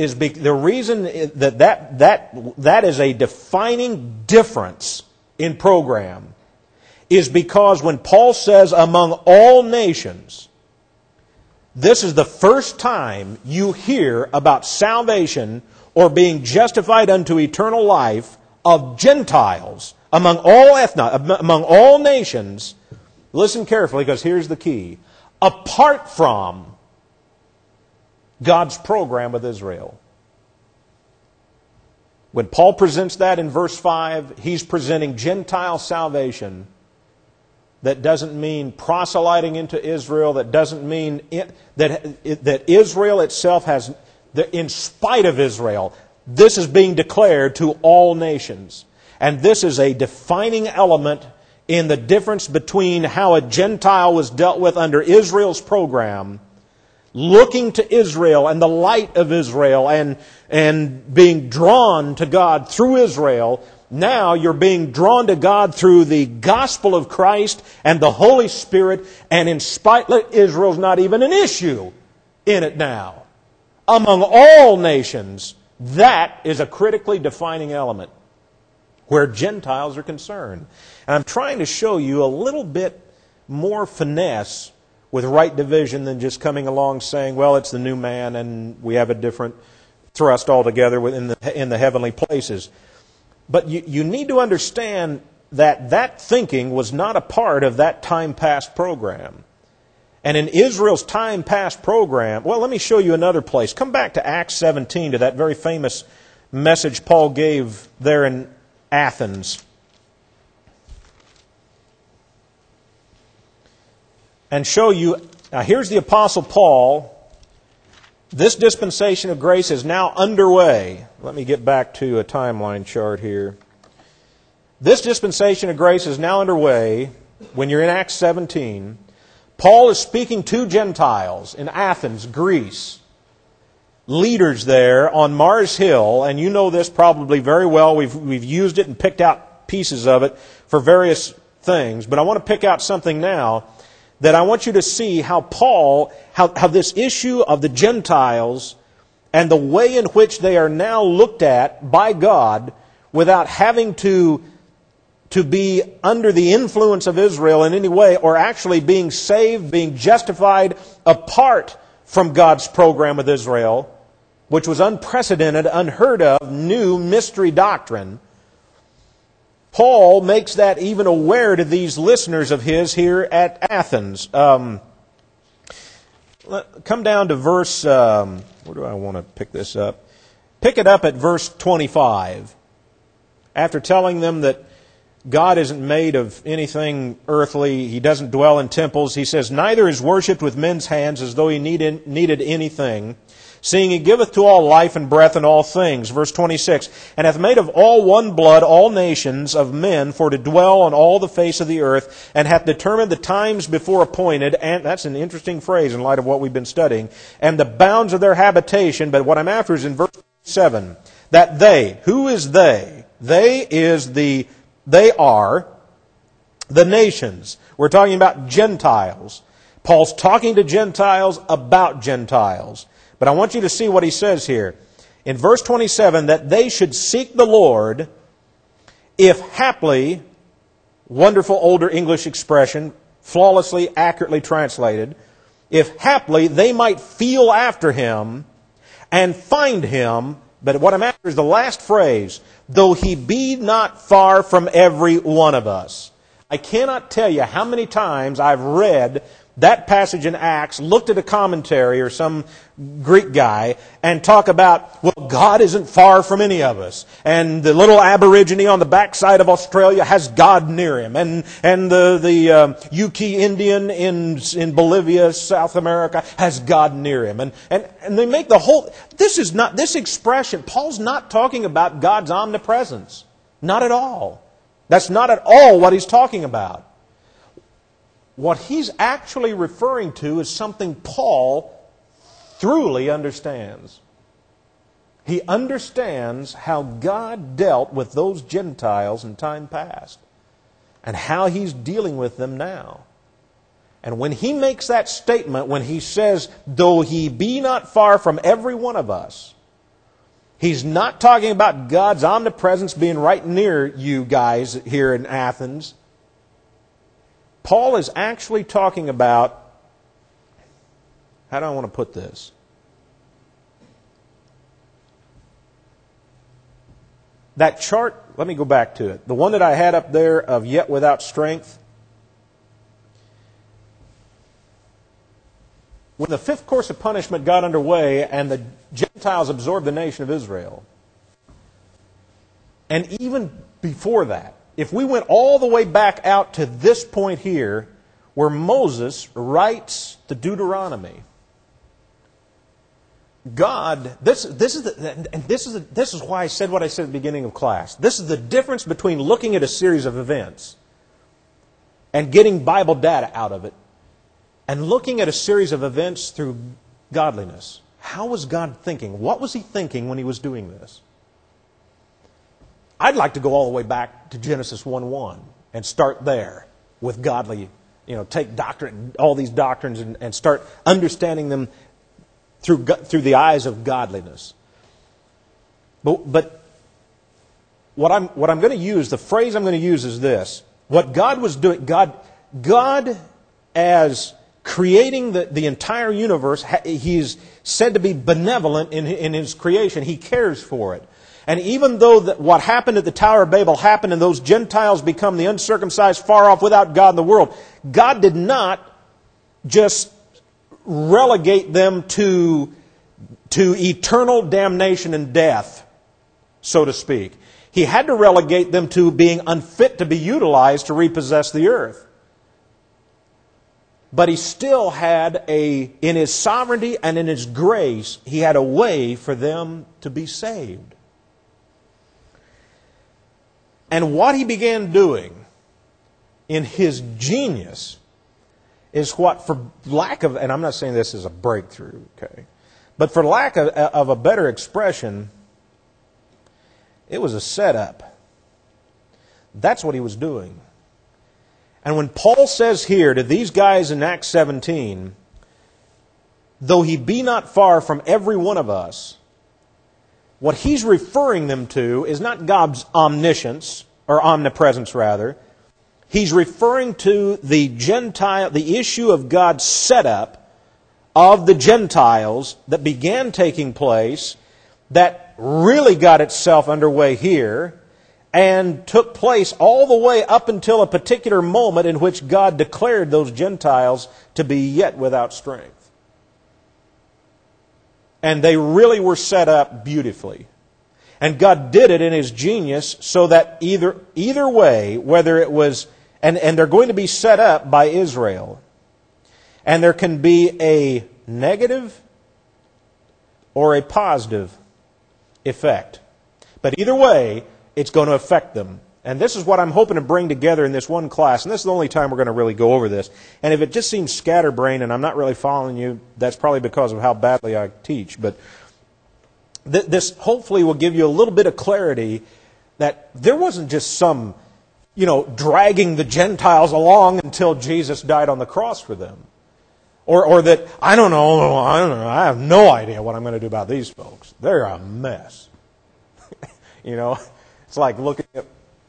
is a defining difference in program is because when Paul says among all nations, this is the first time you hear about salvation or being justified unto eternal life of Gentiles among all nations. Listen carefully, because here's the key. Apart from God's program with Israel. When Paul presents that in verse 5, he's presenting Gentile salvation. That doesn't mean proselyting into Israel. That doesn't mean that Israel itself has, in spite of Israel, this is being declared to all nations. And this is a defining element in the difference between how a Gentile was dealt with under Israel's program, looking to Israel and the light of Israel and being drawn to God through Israel. Now you're being drawn to God through the gospel of Christ and the Holy Spirit, and in spite, Israel's not even an issue in it now. Among all nations, that is a critically defining element where Gentiles are concerned. And I'm trying to show you a little bit more finesse with right division than just coming along saying, well, it's the new man and we have a different thrust altogether in the heavenly places. But you need to understand that thinking was not a part of that time-past program. And in Israel's time-past program, well, let me show you another place. Come back to Acts 17, to that very famous message Paul gave there in Athens. And show you, now here's the Apostle Paul. This dispensation of grace is now underway. Let me get back to a timeline chart here. This dispensation of grace is now underway when you're in Acts 17. Paul is speaking to Gentiles in Athens, Greece. Leaders there on Mars Hill, and you know this probably very well. We've used it and picked out pieces of it for various things. But I want to pick out something now that I want you to see how this issue of the Gentiles and the way in which they are now looked at by God without having to be under the influence of Israel in any way, or actually being saved, being justified apart from God's program with Israel, which was unprecedented, unheard of, new mystery doctrine. Paul makes that even aware to these listeners of his here at Athens. Come down to verse, where do I want to pick this up? Pick it up at verse 25. After telling them that God isn't made of anything earthly, He doesn't dwell in temples, he says, neither is worshipped with men's hands as though He needed anything, seeing He giveth to all life and breath and all things. Verse 26, and hath made of all one blood all nations of men for to dwell on all the face of the earth, and hath determined the times before appointed, and that's an interesting phrase in light of what we've been studying, and the bounds of their habitation. But what I'm after is in verse 7, that they, who is they? They are the nations. We're talking about Gentiles. Paul's talking to Gentiles about Gentiles. But I want you to see what he says here. In verse 27, that they should seek the Lord, if haply, wonderful older English expression, flawlessly, accurately translated, if haply they might feel after him and find him. But what I'm after is the last phrase, though he be not far from every one of us. I cannot tell you how many times I've read that passage in Acts, looked at a commentary or some Greek guy, and talk about, well, God isn't far from any of us. And the little aborigine on the backside of Australia has God near him. And the Yuki Indian in Bolivia, South America, has God near him. And they make the whole... This expression, Paul's not talking about God's omnipresence. Not at all. That's not at all what he's talking about. What he's actually referring to is something Paul thoroughly understands. He understands how God dealt with those Gentiles in time past and how he's dealing with them now. And when he makes that statement, when he says, though he be not far from every one of us, he's not talking about God's omnipresence being right near you guys here in Athens. Paul is actually talking about, how do I want to put this? That chart, let me go back to it. The one that I had up there of yet without strength. When the fifth course of punishment got underway and the Gentiles absorbed the nation of Israel, and even before that, if we went all the way back out to this point here, where Moses writes the Deuteronomy, God, this is why I said what I said at the beginning of class. This is the difference between looking at a series of events and getting Bible data out of it, and looking at a series of events through godliness. How was God thinking? What was He thinking when He was doing this? I'd like to go all the way back to Genesis 1:1 and start there with godly, take doctrine, all these doctrines and start understanding them through the eyes of godliness. But what I'm going to use, the phrase I'm going to use is this. What God was doing, God as creating the entire universe, He's said to be benevolent in His creation. He cares for it. And even though what happened at the Tower of Babel happened and those Gentiles become the uncircumcised, far off without God in the world, God did not just relegate them to eternal damnation and death, so to speak. He had to relegate them to being unfit to be utilized to repossess the earth. But He still had in His sovereignty and in His grace, He had a way for them to be saved. And what He began doing in His genius is what, for lack of, and I'm not saying this is a breakthrough, okay, but for lack of a better expression, it was a setup. That's what He was doing. And when Paul says here to these guys in Acts 17, though he be not far from every one of us, what he's referring them to is not God's omniscience, or omnipresence rather. He's referring to the issue of God's setup of the Gentiles that began taking place, that really got itself underway here, and took place all the way up until a particular moment in which God declared those Gentiles to be yet without strength. And they really were set up beautifully. And God did it in His genius so that either way, whether it was, and they're going to be set up by Israel, and there can be a negative or a positive effect. But either way, it's going to affect them. And this is what I'm hoping to bring together in this one class. And this is the only time we're going to really go over this. And if it just seems scatterbrained and I'm not really following you, that's probably because of how badly I teach. But this hopefully will give you a little bit of clarity that there wasn't just some, dragging the Gentiles along until Jesus died on the cross for them. Or that, I don't know, I have no idea what I'm going to do about these folks. They're a mess. It's like looking at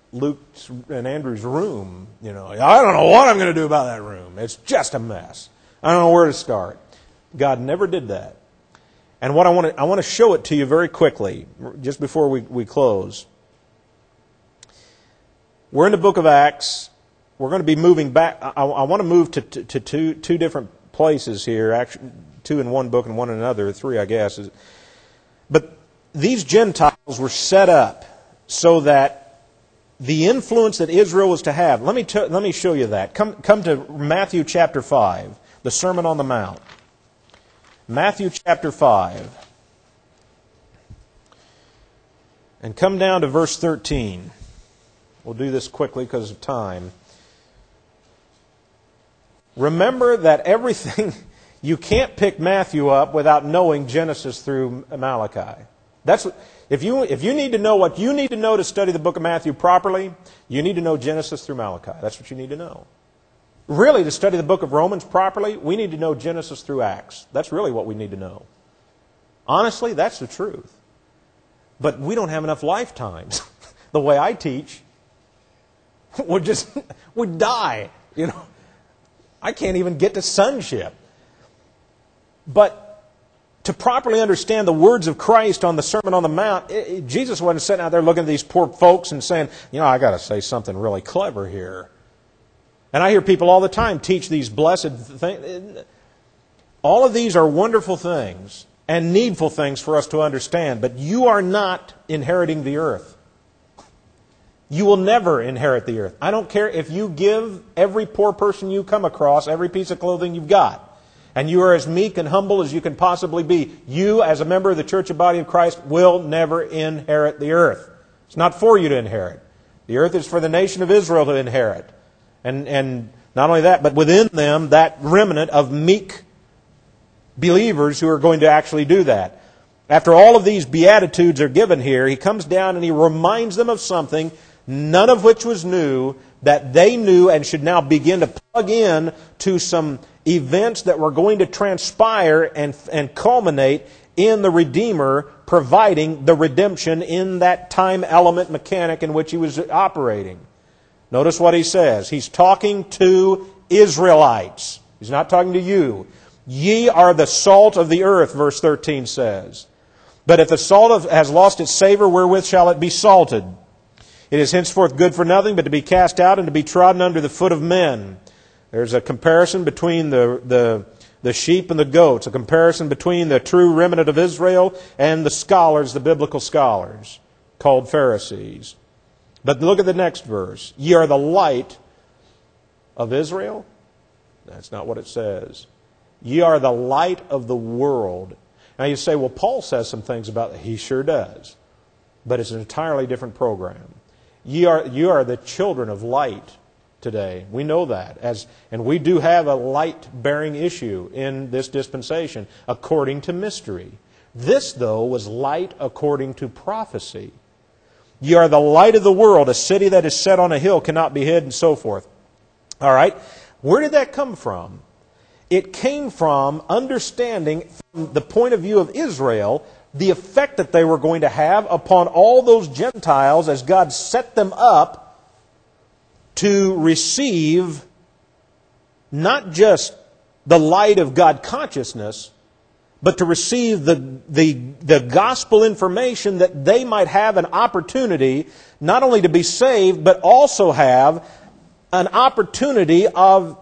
Luke's and Andrew's room. I don't know what I'm going to do about that room. It's just a mess. I don't know where to start. God never did that. And what I want to show it to you very quickly, just before we close. We're in the book of Acts. We're going to be moving back. I want to move to two different places here. Actually, two in one book and one in another. Three, I guess. But these Gentiles were set up so that the influence that Israel was to have. Let me show you that. Come to Matthew chapter 5, the Sermon on the Mount. Matthew chapter 5. And come down to verse 13. We'll do this quickly because of time. Remember that everything, you can't pick Matthew up without knowing Genesis through Malachi. If you need to know what you need to know to study the book of Matthew properly, you need to know Genesis through Malachi. That's what you need to know. Really, to study the book of Romans properly, we need to know Genesis through Acts. That's really what we need to know. Honestly, that's the truth. But we don't have enough lifetimes. The way I teach, we'd die. You know, I can't even get to sonship. But to properly understand the words of Christ on the Sermon on the Mount, Jesus wasn't sitting out there looking at these poor folks and saying, I got to say something really clever here. And I hear people all the time teach these blessed things. All of these are wonderful things and needful things for us to understand. But you are not inheriting the earth. You will never inherit the earth. I don't care if you give every poor person you come across every piece of clothing you've got. And you are as meek and humble as you can possibly be. You, as a member of the church and body of Christ, will never inherit the earth. It's not for you to inherit. The earth is for the nation of Israel to inherit. And not only that, but within them, that remnant of meek believers who are going to actually do that. After all of these beatitudes are given here, he comes down and he reminds them of something, none of which was new, that they knew and should now begin to plug in to some events that were going to transpire and culminate in the Redeemer providing the redemption in that time element mechanic in which he was operating. Notice what he says. He's talking to Israelites. He's not talking to you. Ye are the salt of the earth, verse 13 says. But if the salt has lost its savor, wherewith shall it be salted? It is henceforth good for nothing but to be cast out and to be trodden under the foot of men. There's a comparison between the sheep and the goats, a comparison between the true remnant of Israel and the scholars, the biblical scholars, called Pharisees. But look at the next verse. Ye are the light of Israel? That's not what it says. Ye are the light of the world. Now you say, well, Paul says some things about that. He sure does. But it's an entirely different program. You are the children of light today. We know that. And we do have a light-bearing issue in this dispensation, according to mystery. This, though, was light according to prophecy. Ye are the light of the world. A city that is set on a hill cannot be hid, and so forth. All right. Where did that come from? It came from understanding, from the point of view of Israel, the effect that they were going to have upon all those Gentiles as God set them up to receive not just the light of God consciousness, but to receive the gospel information that they might have an opportunity not only to be saved, but also have an opportunity of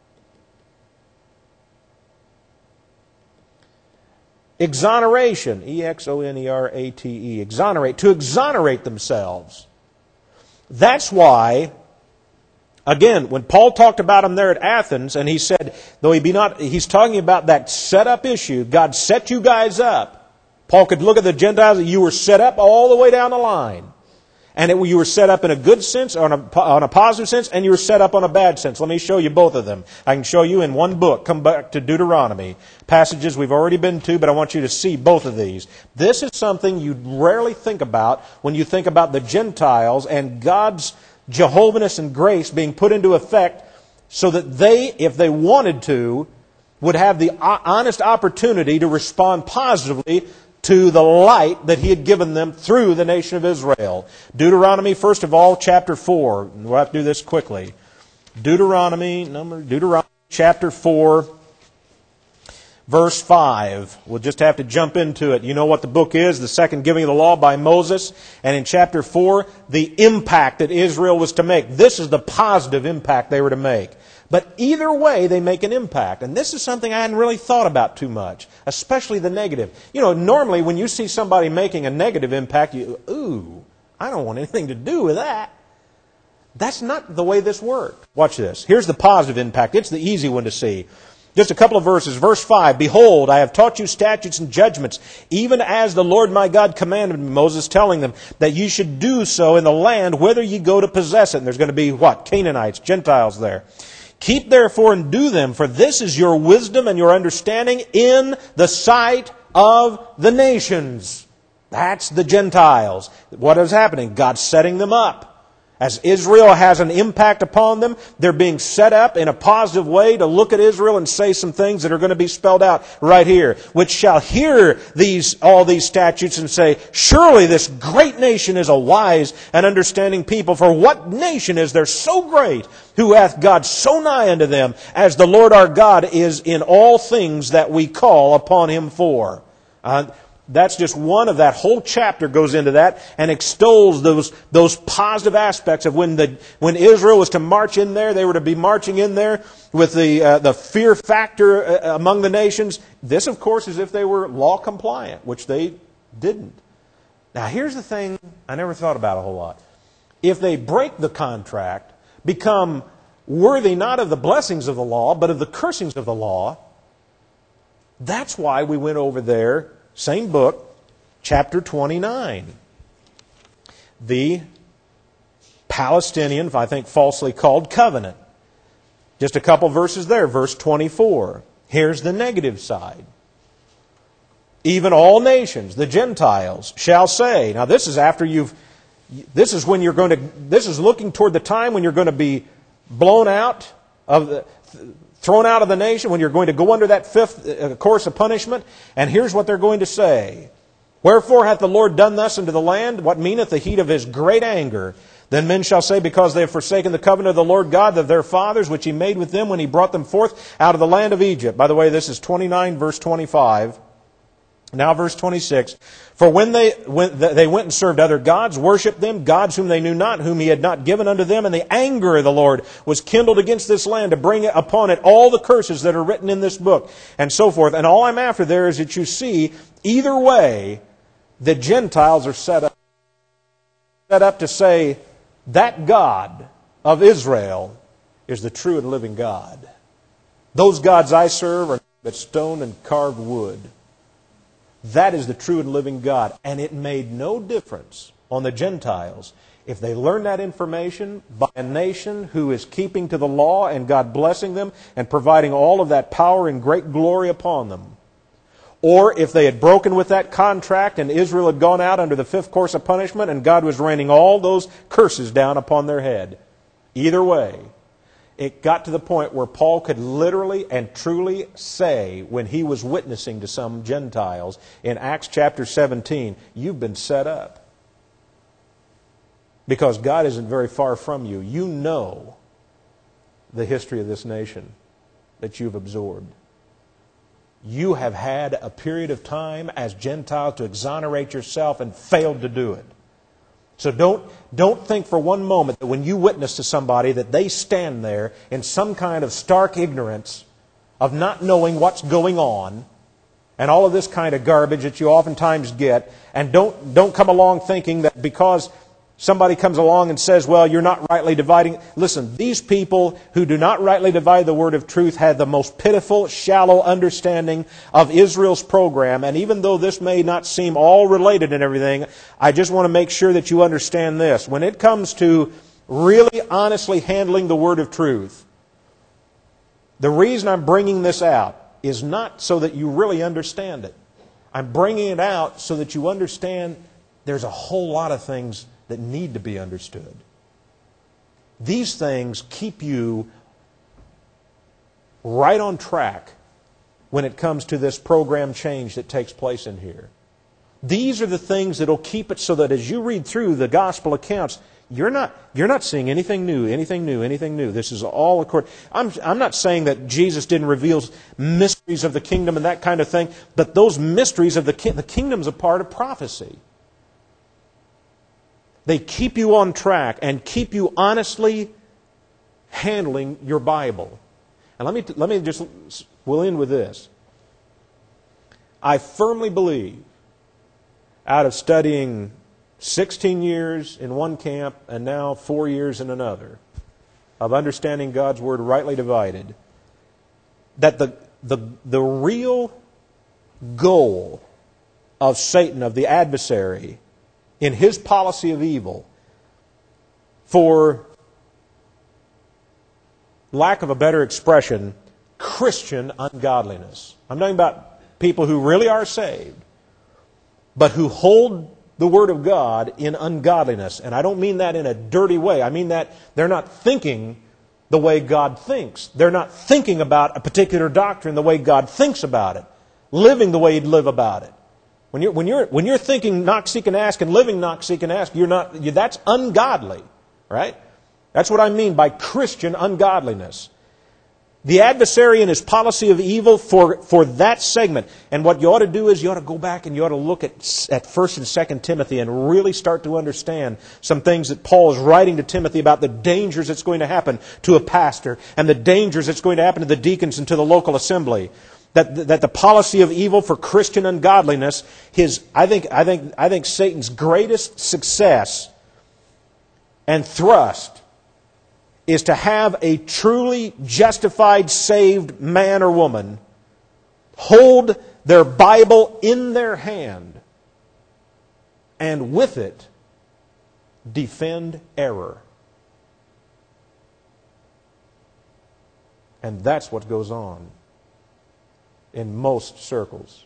exoneration. E-X-O-N-E-R-A-T-E. Exonerate. To exonerate themselves. That's why, again, when Paul talked about them there at Athens, and he said, though he be not, he's talking about that set-up issue. God set you guys up. Paul could look at the Gentiles, and you were set up all the way down the line. And you were set up in a good sense, on a positive sense, and you were set up on a bad sense. Let me show you both of them. I can show you in one book. Come back to Deuteronomy. Passages we've already been to, but I want you to see both of these. This is something you rarely think about when you think about the Gentiles and God's Jehovahness and grace being put into effect so that they, if they wanted to, would have the honest opportunity to respond positively to the light that He had given them through the nation of Israel. Deuteronomy, first of all, chapter 4. We'll have to do this quickly. Deuteronomy chapter 4. verse 5. We'll just have to jump into it. You know what the book is, the second giving of the law by Moses. And in chapter 4, the impact that Israel was to make. This is the positive impact they were to make. But either way, they make an impact. And this is something I hadn't really thought about too much, especially the negative. You know, normally when you see somebody making a negative impact, ooh, I don't want anything to do with that. That's not the way this worked. Watch this. Here's the positive impact. It's the easy one to see. Just a couple of verses. Verse 5, Behold, I have taught you statutes and judgments, even as the Lord my God commanded me, Moses, telling them that you should do so in the land whither ye go to possess it. And there's going to be what? Canaanites, Gentiles there. Keep therefore and do them, for this is your wisdom and your understanding in the sight of the nations. That's the Gentiles. What is happening? God's setting them up. As Israel has an impact upon them, they're being set up in a positive way to look at Israel and say some things that are going to be spelled out right here. Which shall hear all these statutes and say, Surely this great nation is a wise and understanding people. For what nation is there so great, who hath God so nigh unto them, as the Lord our God is in all things that we call upon Him for? That's just one of that whole chapter goes into that and extols those positive aspects of when Israel was to march in there, they were to be marching in there with the fear factor among the nations. This, of course, is if they were law compliant, which they didn't. Now, here's the thing I never thought about a whole lot. If they break the contract, become worthy not of the blessings of the law, but of the cursings of the law, that's why we went over there. Same book, chapter 29. The Palestinian, I think falsely called, covenant. Just a couple verses there, verse 24. Here's the negative side. Even all nations, the Gentiles, shall say. Now this is after this is looking toward the time when you're going to be blown out thrown out of the nation, when you're going to go under that fifth course of punishment. And here's what they're going to say. Wherefore hath the Lord done thus unto the land? What meaneth the heat of His great anger? Then men shall say, because they have forsaken the covenant of the Lord God of their fathers, which He made with them when He brought them forth out of the land of Egypt. By the way, this is 29, verse 25. Now verse 26. For when they went and served other gods, worshipped them, gods whom they knew not, whom He had not given unto them, and the anger of the Lord was kindled against this land to bring upon it all the curses that are written in this book, and so forth. And all I'm after there is that you see, either way, the Gentiles are set up to say, that God of Israel is the true and living God. Those gods I serve are but stone and carved wood. That is the true and living God. And it made no difference on the Gentiles if they learned that information by a nation who is keeping to the law and God blessing them and providing all of that power and great glory upon them. Or if they had broken with that contract and Israel had gone out under the fifth course of punishment and God was raining all those curses down upon their head. Either way, it got to the point where Paul could literally and truly say, when he was witnessing to some Gentiles in Acts chapter 17, you've been set up. Because God isn't very far from you. You know the history of this nation that you've absorbed. You have had a period of time as Gentiles to exonerate yourself and failed to do it. So don't think for one moment that when you witness to somebody that they stand there in some kind of stark ignorance of not knowing what's going on and all of this kind of garbage that you oftentimes get, and don't come along thinking that because somebody comes along and says, well, you're not rightly dividing. Listen, these people who do not rightly divide the word of truth had the most pitiful, shallow understanding of Israel's program. And even though this may not seem all related and everything, I just want to make sure that you understand this. When it comes to really honestly handling the word of truth, the reason I'm bringing this out is not so that you really understand it. I'm bringing it out so that you understand there's a whole lot of things that need to be understood. These things keep you right on track when it comes to this program change that takes place in here. These are the things that will keep it so that as you read through the gospel accounts, you're not seeing anything new. This is all according. I'm not saying that Jesus didn't reveal mysteries of the kingdom and that kind of thing, but those mysteries of the kingdom's a part of prophecy. They keep you on track and keep you honestly handling your Bible. And we'll end with this. I firmly believe, out of studying 16 years in one camp and now 4 years in another, of understanding God's Word rightly divided, that the real goal of Satan, of the adversary, in his policy of evil, for lack of a better expression, Christian ungodliness. I'm talking about people who really are saved, but who hold the Word of God in ungodliness. And I don't mean that in a dirty way. I mean that they're not thinking the way God thinks. They're not thinking about a particular doctrine the way God thinks about it, living the way He'd live about it. When you're thinking knock, seek, and ask, and living knock, seek, and ask, that's ungodly, right? That's what I mean by Christian ungodliness. The adversary and his policy of evil for that segment. And what you ought to do is you ought to go back and you ought to look at 1 and 2 Timothy and really start to understand some things that Paul is writing to Timothy about the dangers that's going to happen to a pastor and the dangers that's going to happen to the deacons and to the local assembly. That the policy of evil for Christian ungodliness, I think Satan's greatest success and thrust is to have a truly justified, saved man or woman hold their Bible in their hand and with it defend error. And that's what goes on in most circles.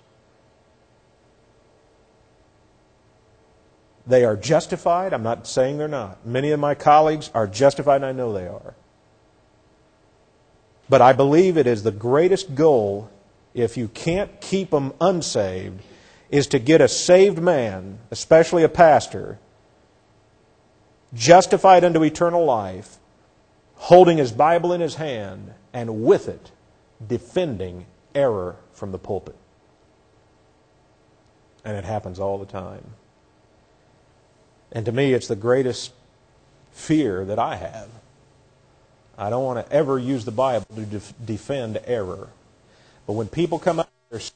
They are justified. I'm not saying they're not. Many of my colleagues are justified, and I know they are. But I believe it is the greatest goal, if you can't keep them unsaved, is to get a saved man, especially a pastor, justified unto eternal life, holding his Bible in his hand, and with it defending error from the pulpit. And it happens all the time. And to me, it's the greatest fear that I have. I don't want to ever use the Bible to defend error. But when people come up, that's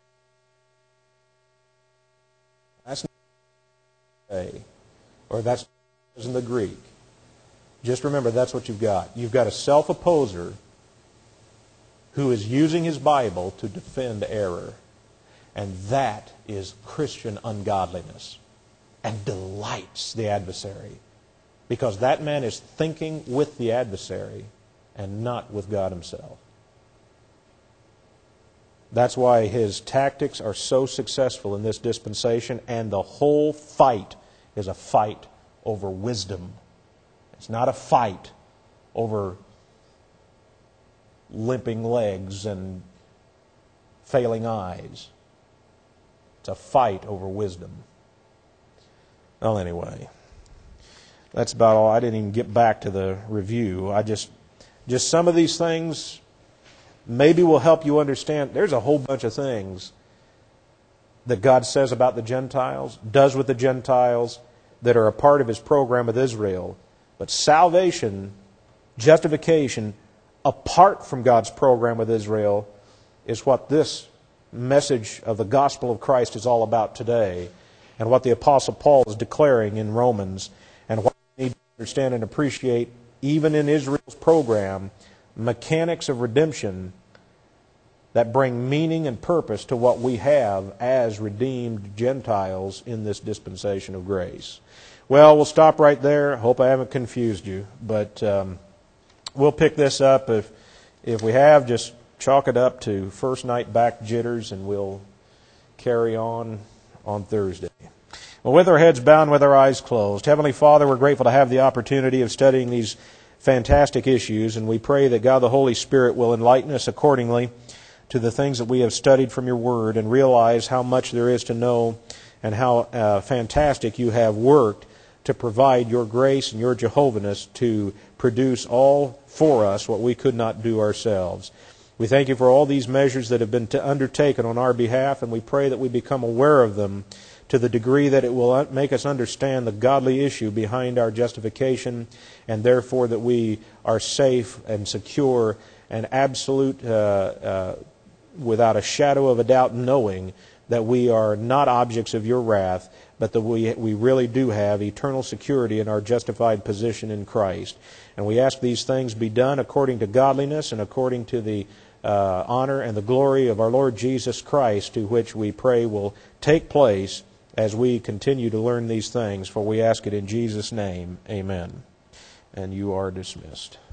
not say, or that's in the Greek. Just remember, that's what you've got. You've got a self-opposer who is using his Bible to defend error. And that is Christian ungodliness. And delights the adversary. Because that man is thinking with the adversary and not with God Himself. That's why his tactics are so successful in this dispensation, and the whole fight is a fight over wisdom. It's not a fight over limping legs and failing eyes. It's a fight over wisdom. Well, anyway, that's about all. I didn't even get back to the review. I just some of these things maybe will help you understand. There's a whole bunch of things that God says about the Gentiles, does with the Gentiles, that are a part of His program with Israel. But salvation, justification, apart from God's program with Israel, is what this message of the gospel of Christ is all about today, and what the Apostle Paul is declaring in Romans, and what we need to understand and appreciate, even in Israel's program, mechanics of redemption that bring meaning and purpose to what we have as redeemed Gentiles in this dispensation of grace. Well, we'll stop right there. Hope I haven't confused you, but we'll pick this up. If we have, just chalk it up to first night back jitters, and we'll carry on Thursday. Well, with our heads bowed and with our eyes closed, Heavenly Father, we're grateful to have the opportunity of studying these fantastic issues, and we pray that God the Holy Spirit will enlighten us accordingly to the things that we have studied from your Word, and realize how much there is to know and how fantastic you have worked to provide your grace and your Jehovahness to produce all for us what we could not do ourselves. We thank you for all these measures that have been undertaken on our behalf, and we pray that we become aware of them to the degree that it will make us understand the godly issue behind our justification, and therefore that we are safe and secure and absolute, without a shadow of a doubt, knowing that we are not objects of your wrath, but that we really do have eternal security in our justified position in Christ. And we ask these things be done according to godliness and according to the honor and the glory of our Lord Jesus Christ, to which we pray will take place as we continue to learn these things. For we ask it in Jesus' name. Amen. And you are dismissed.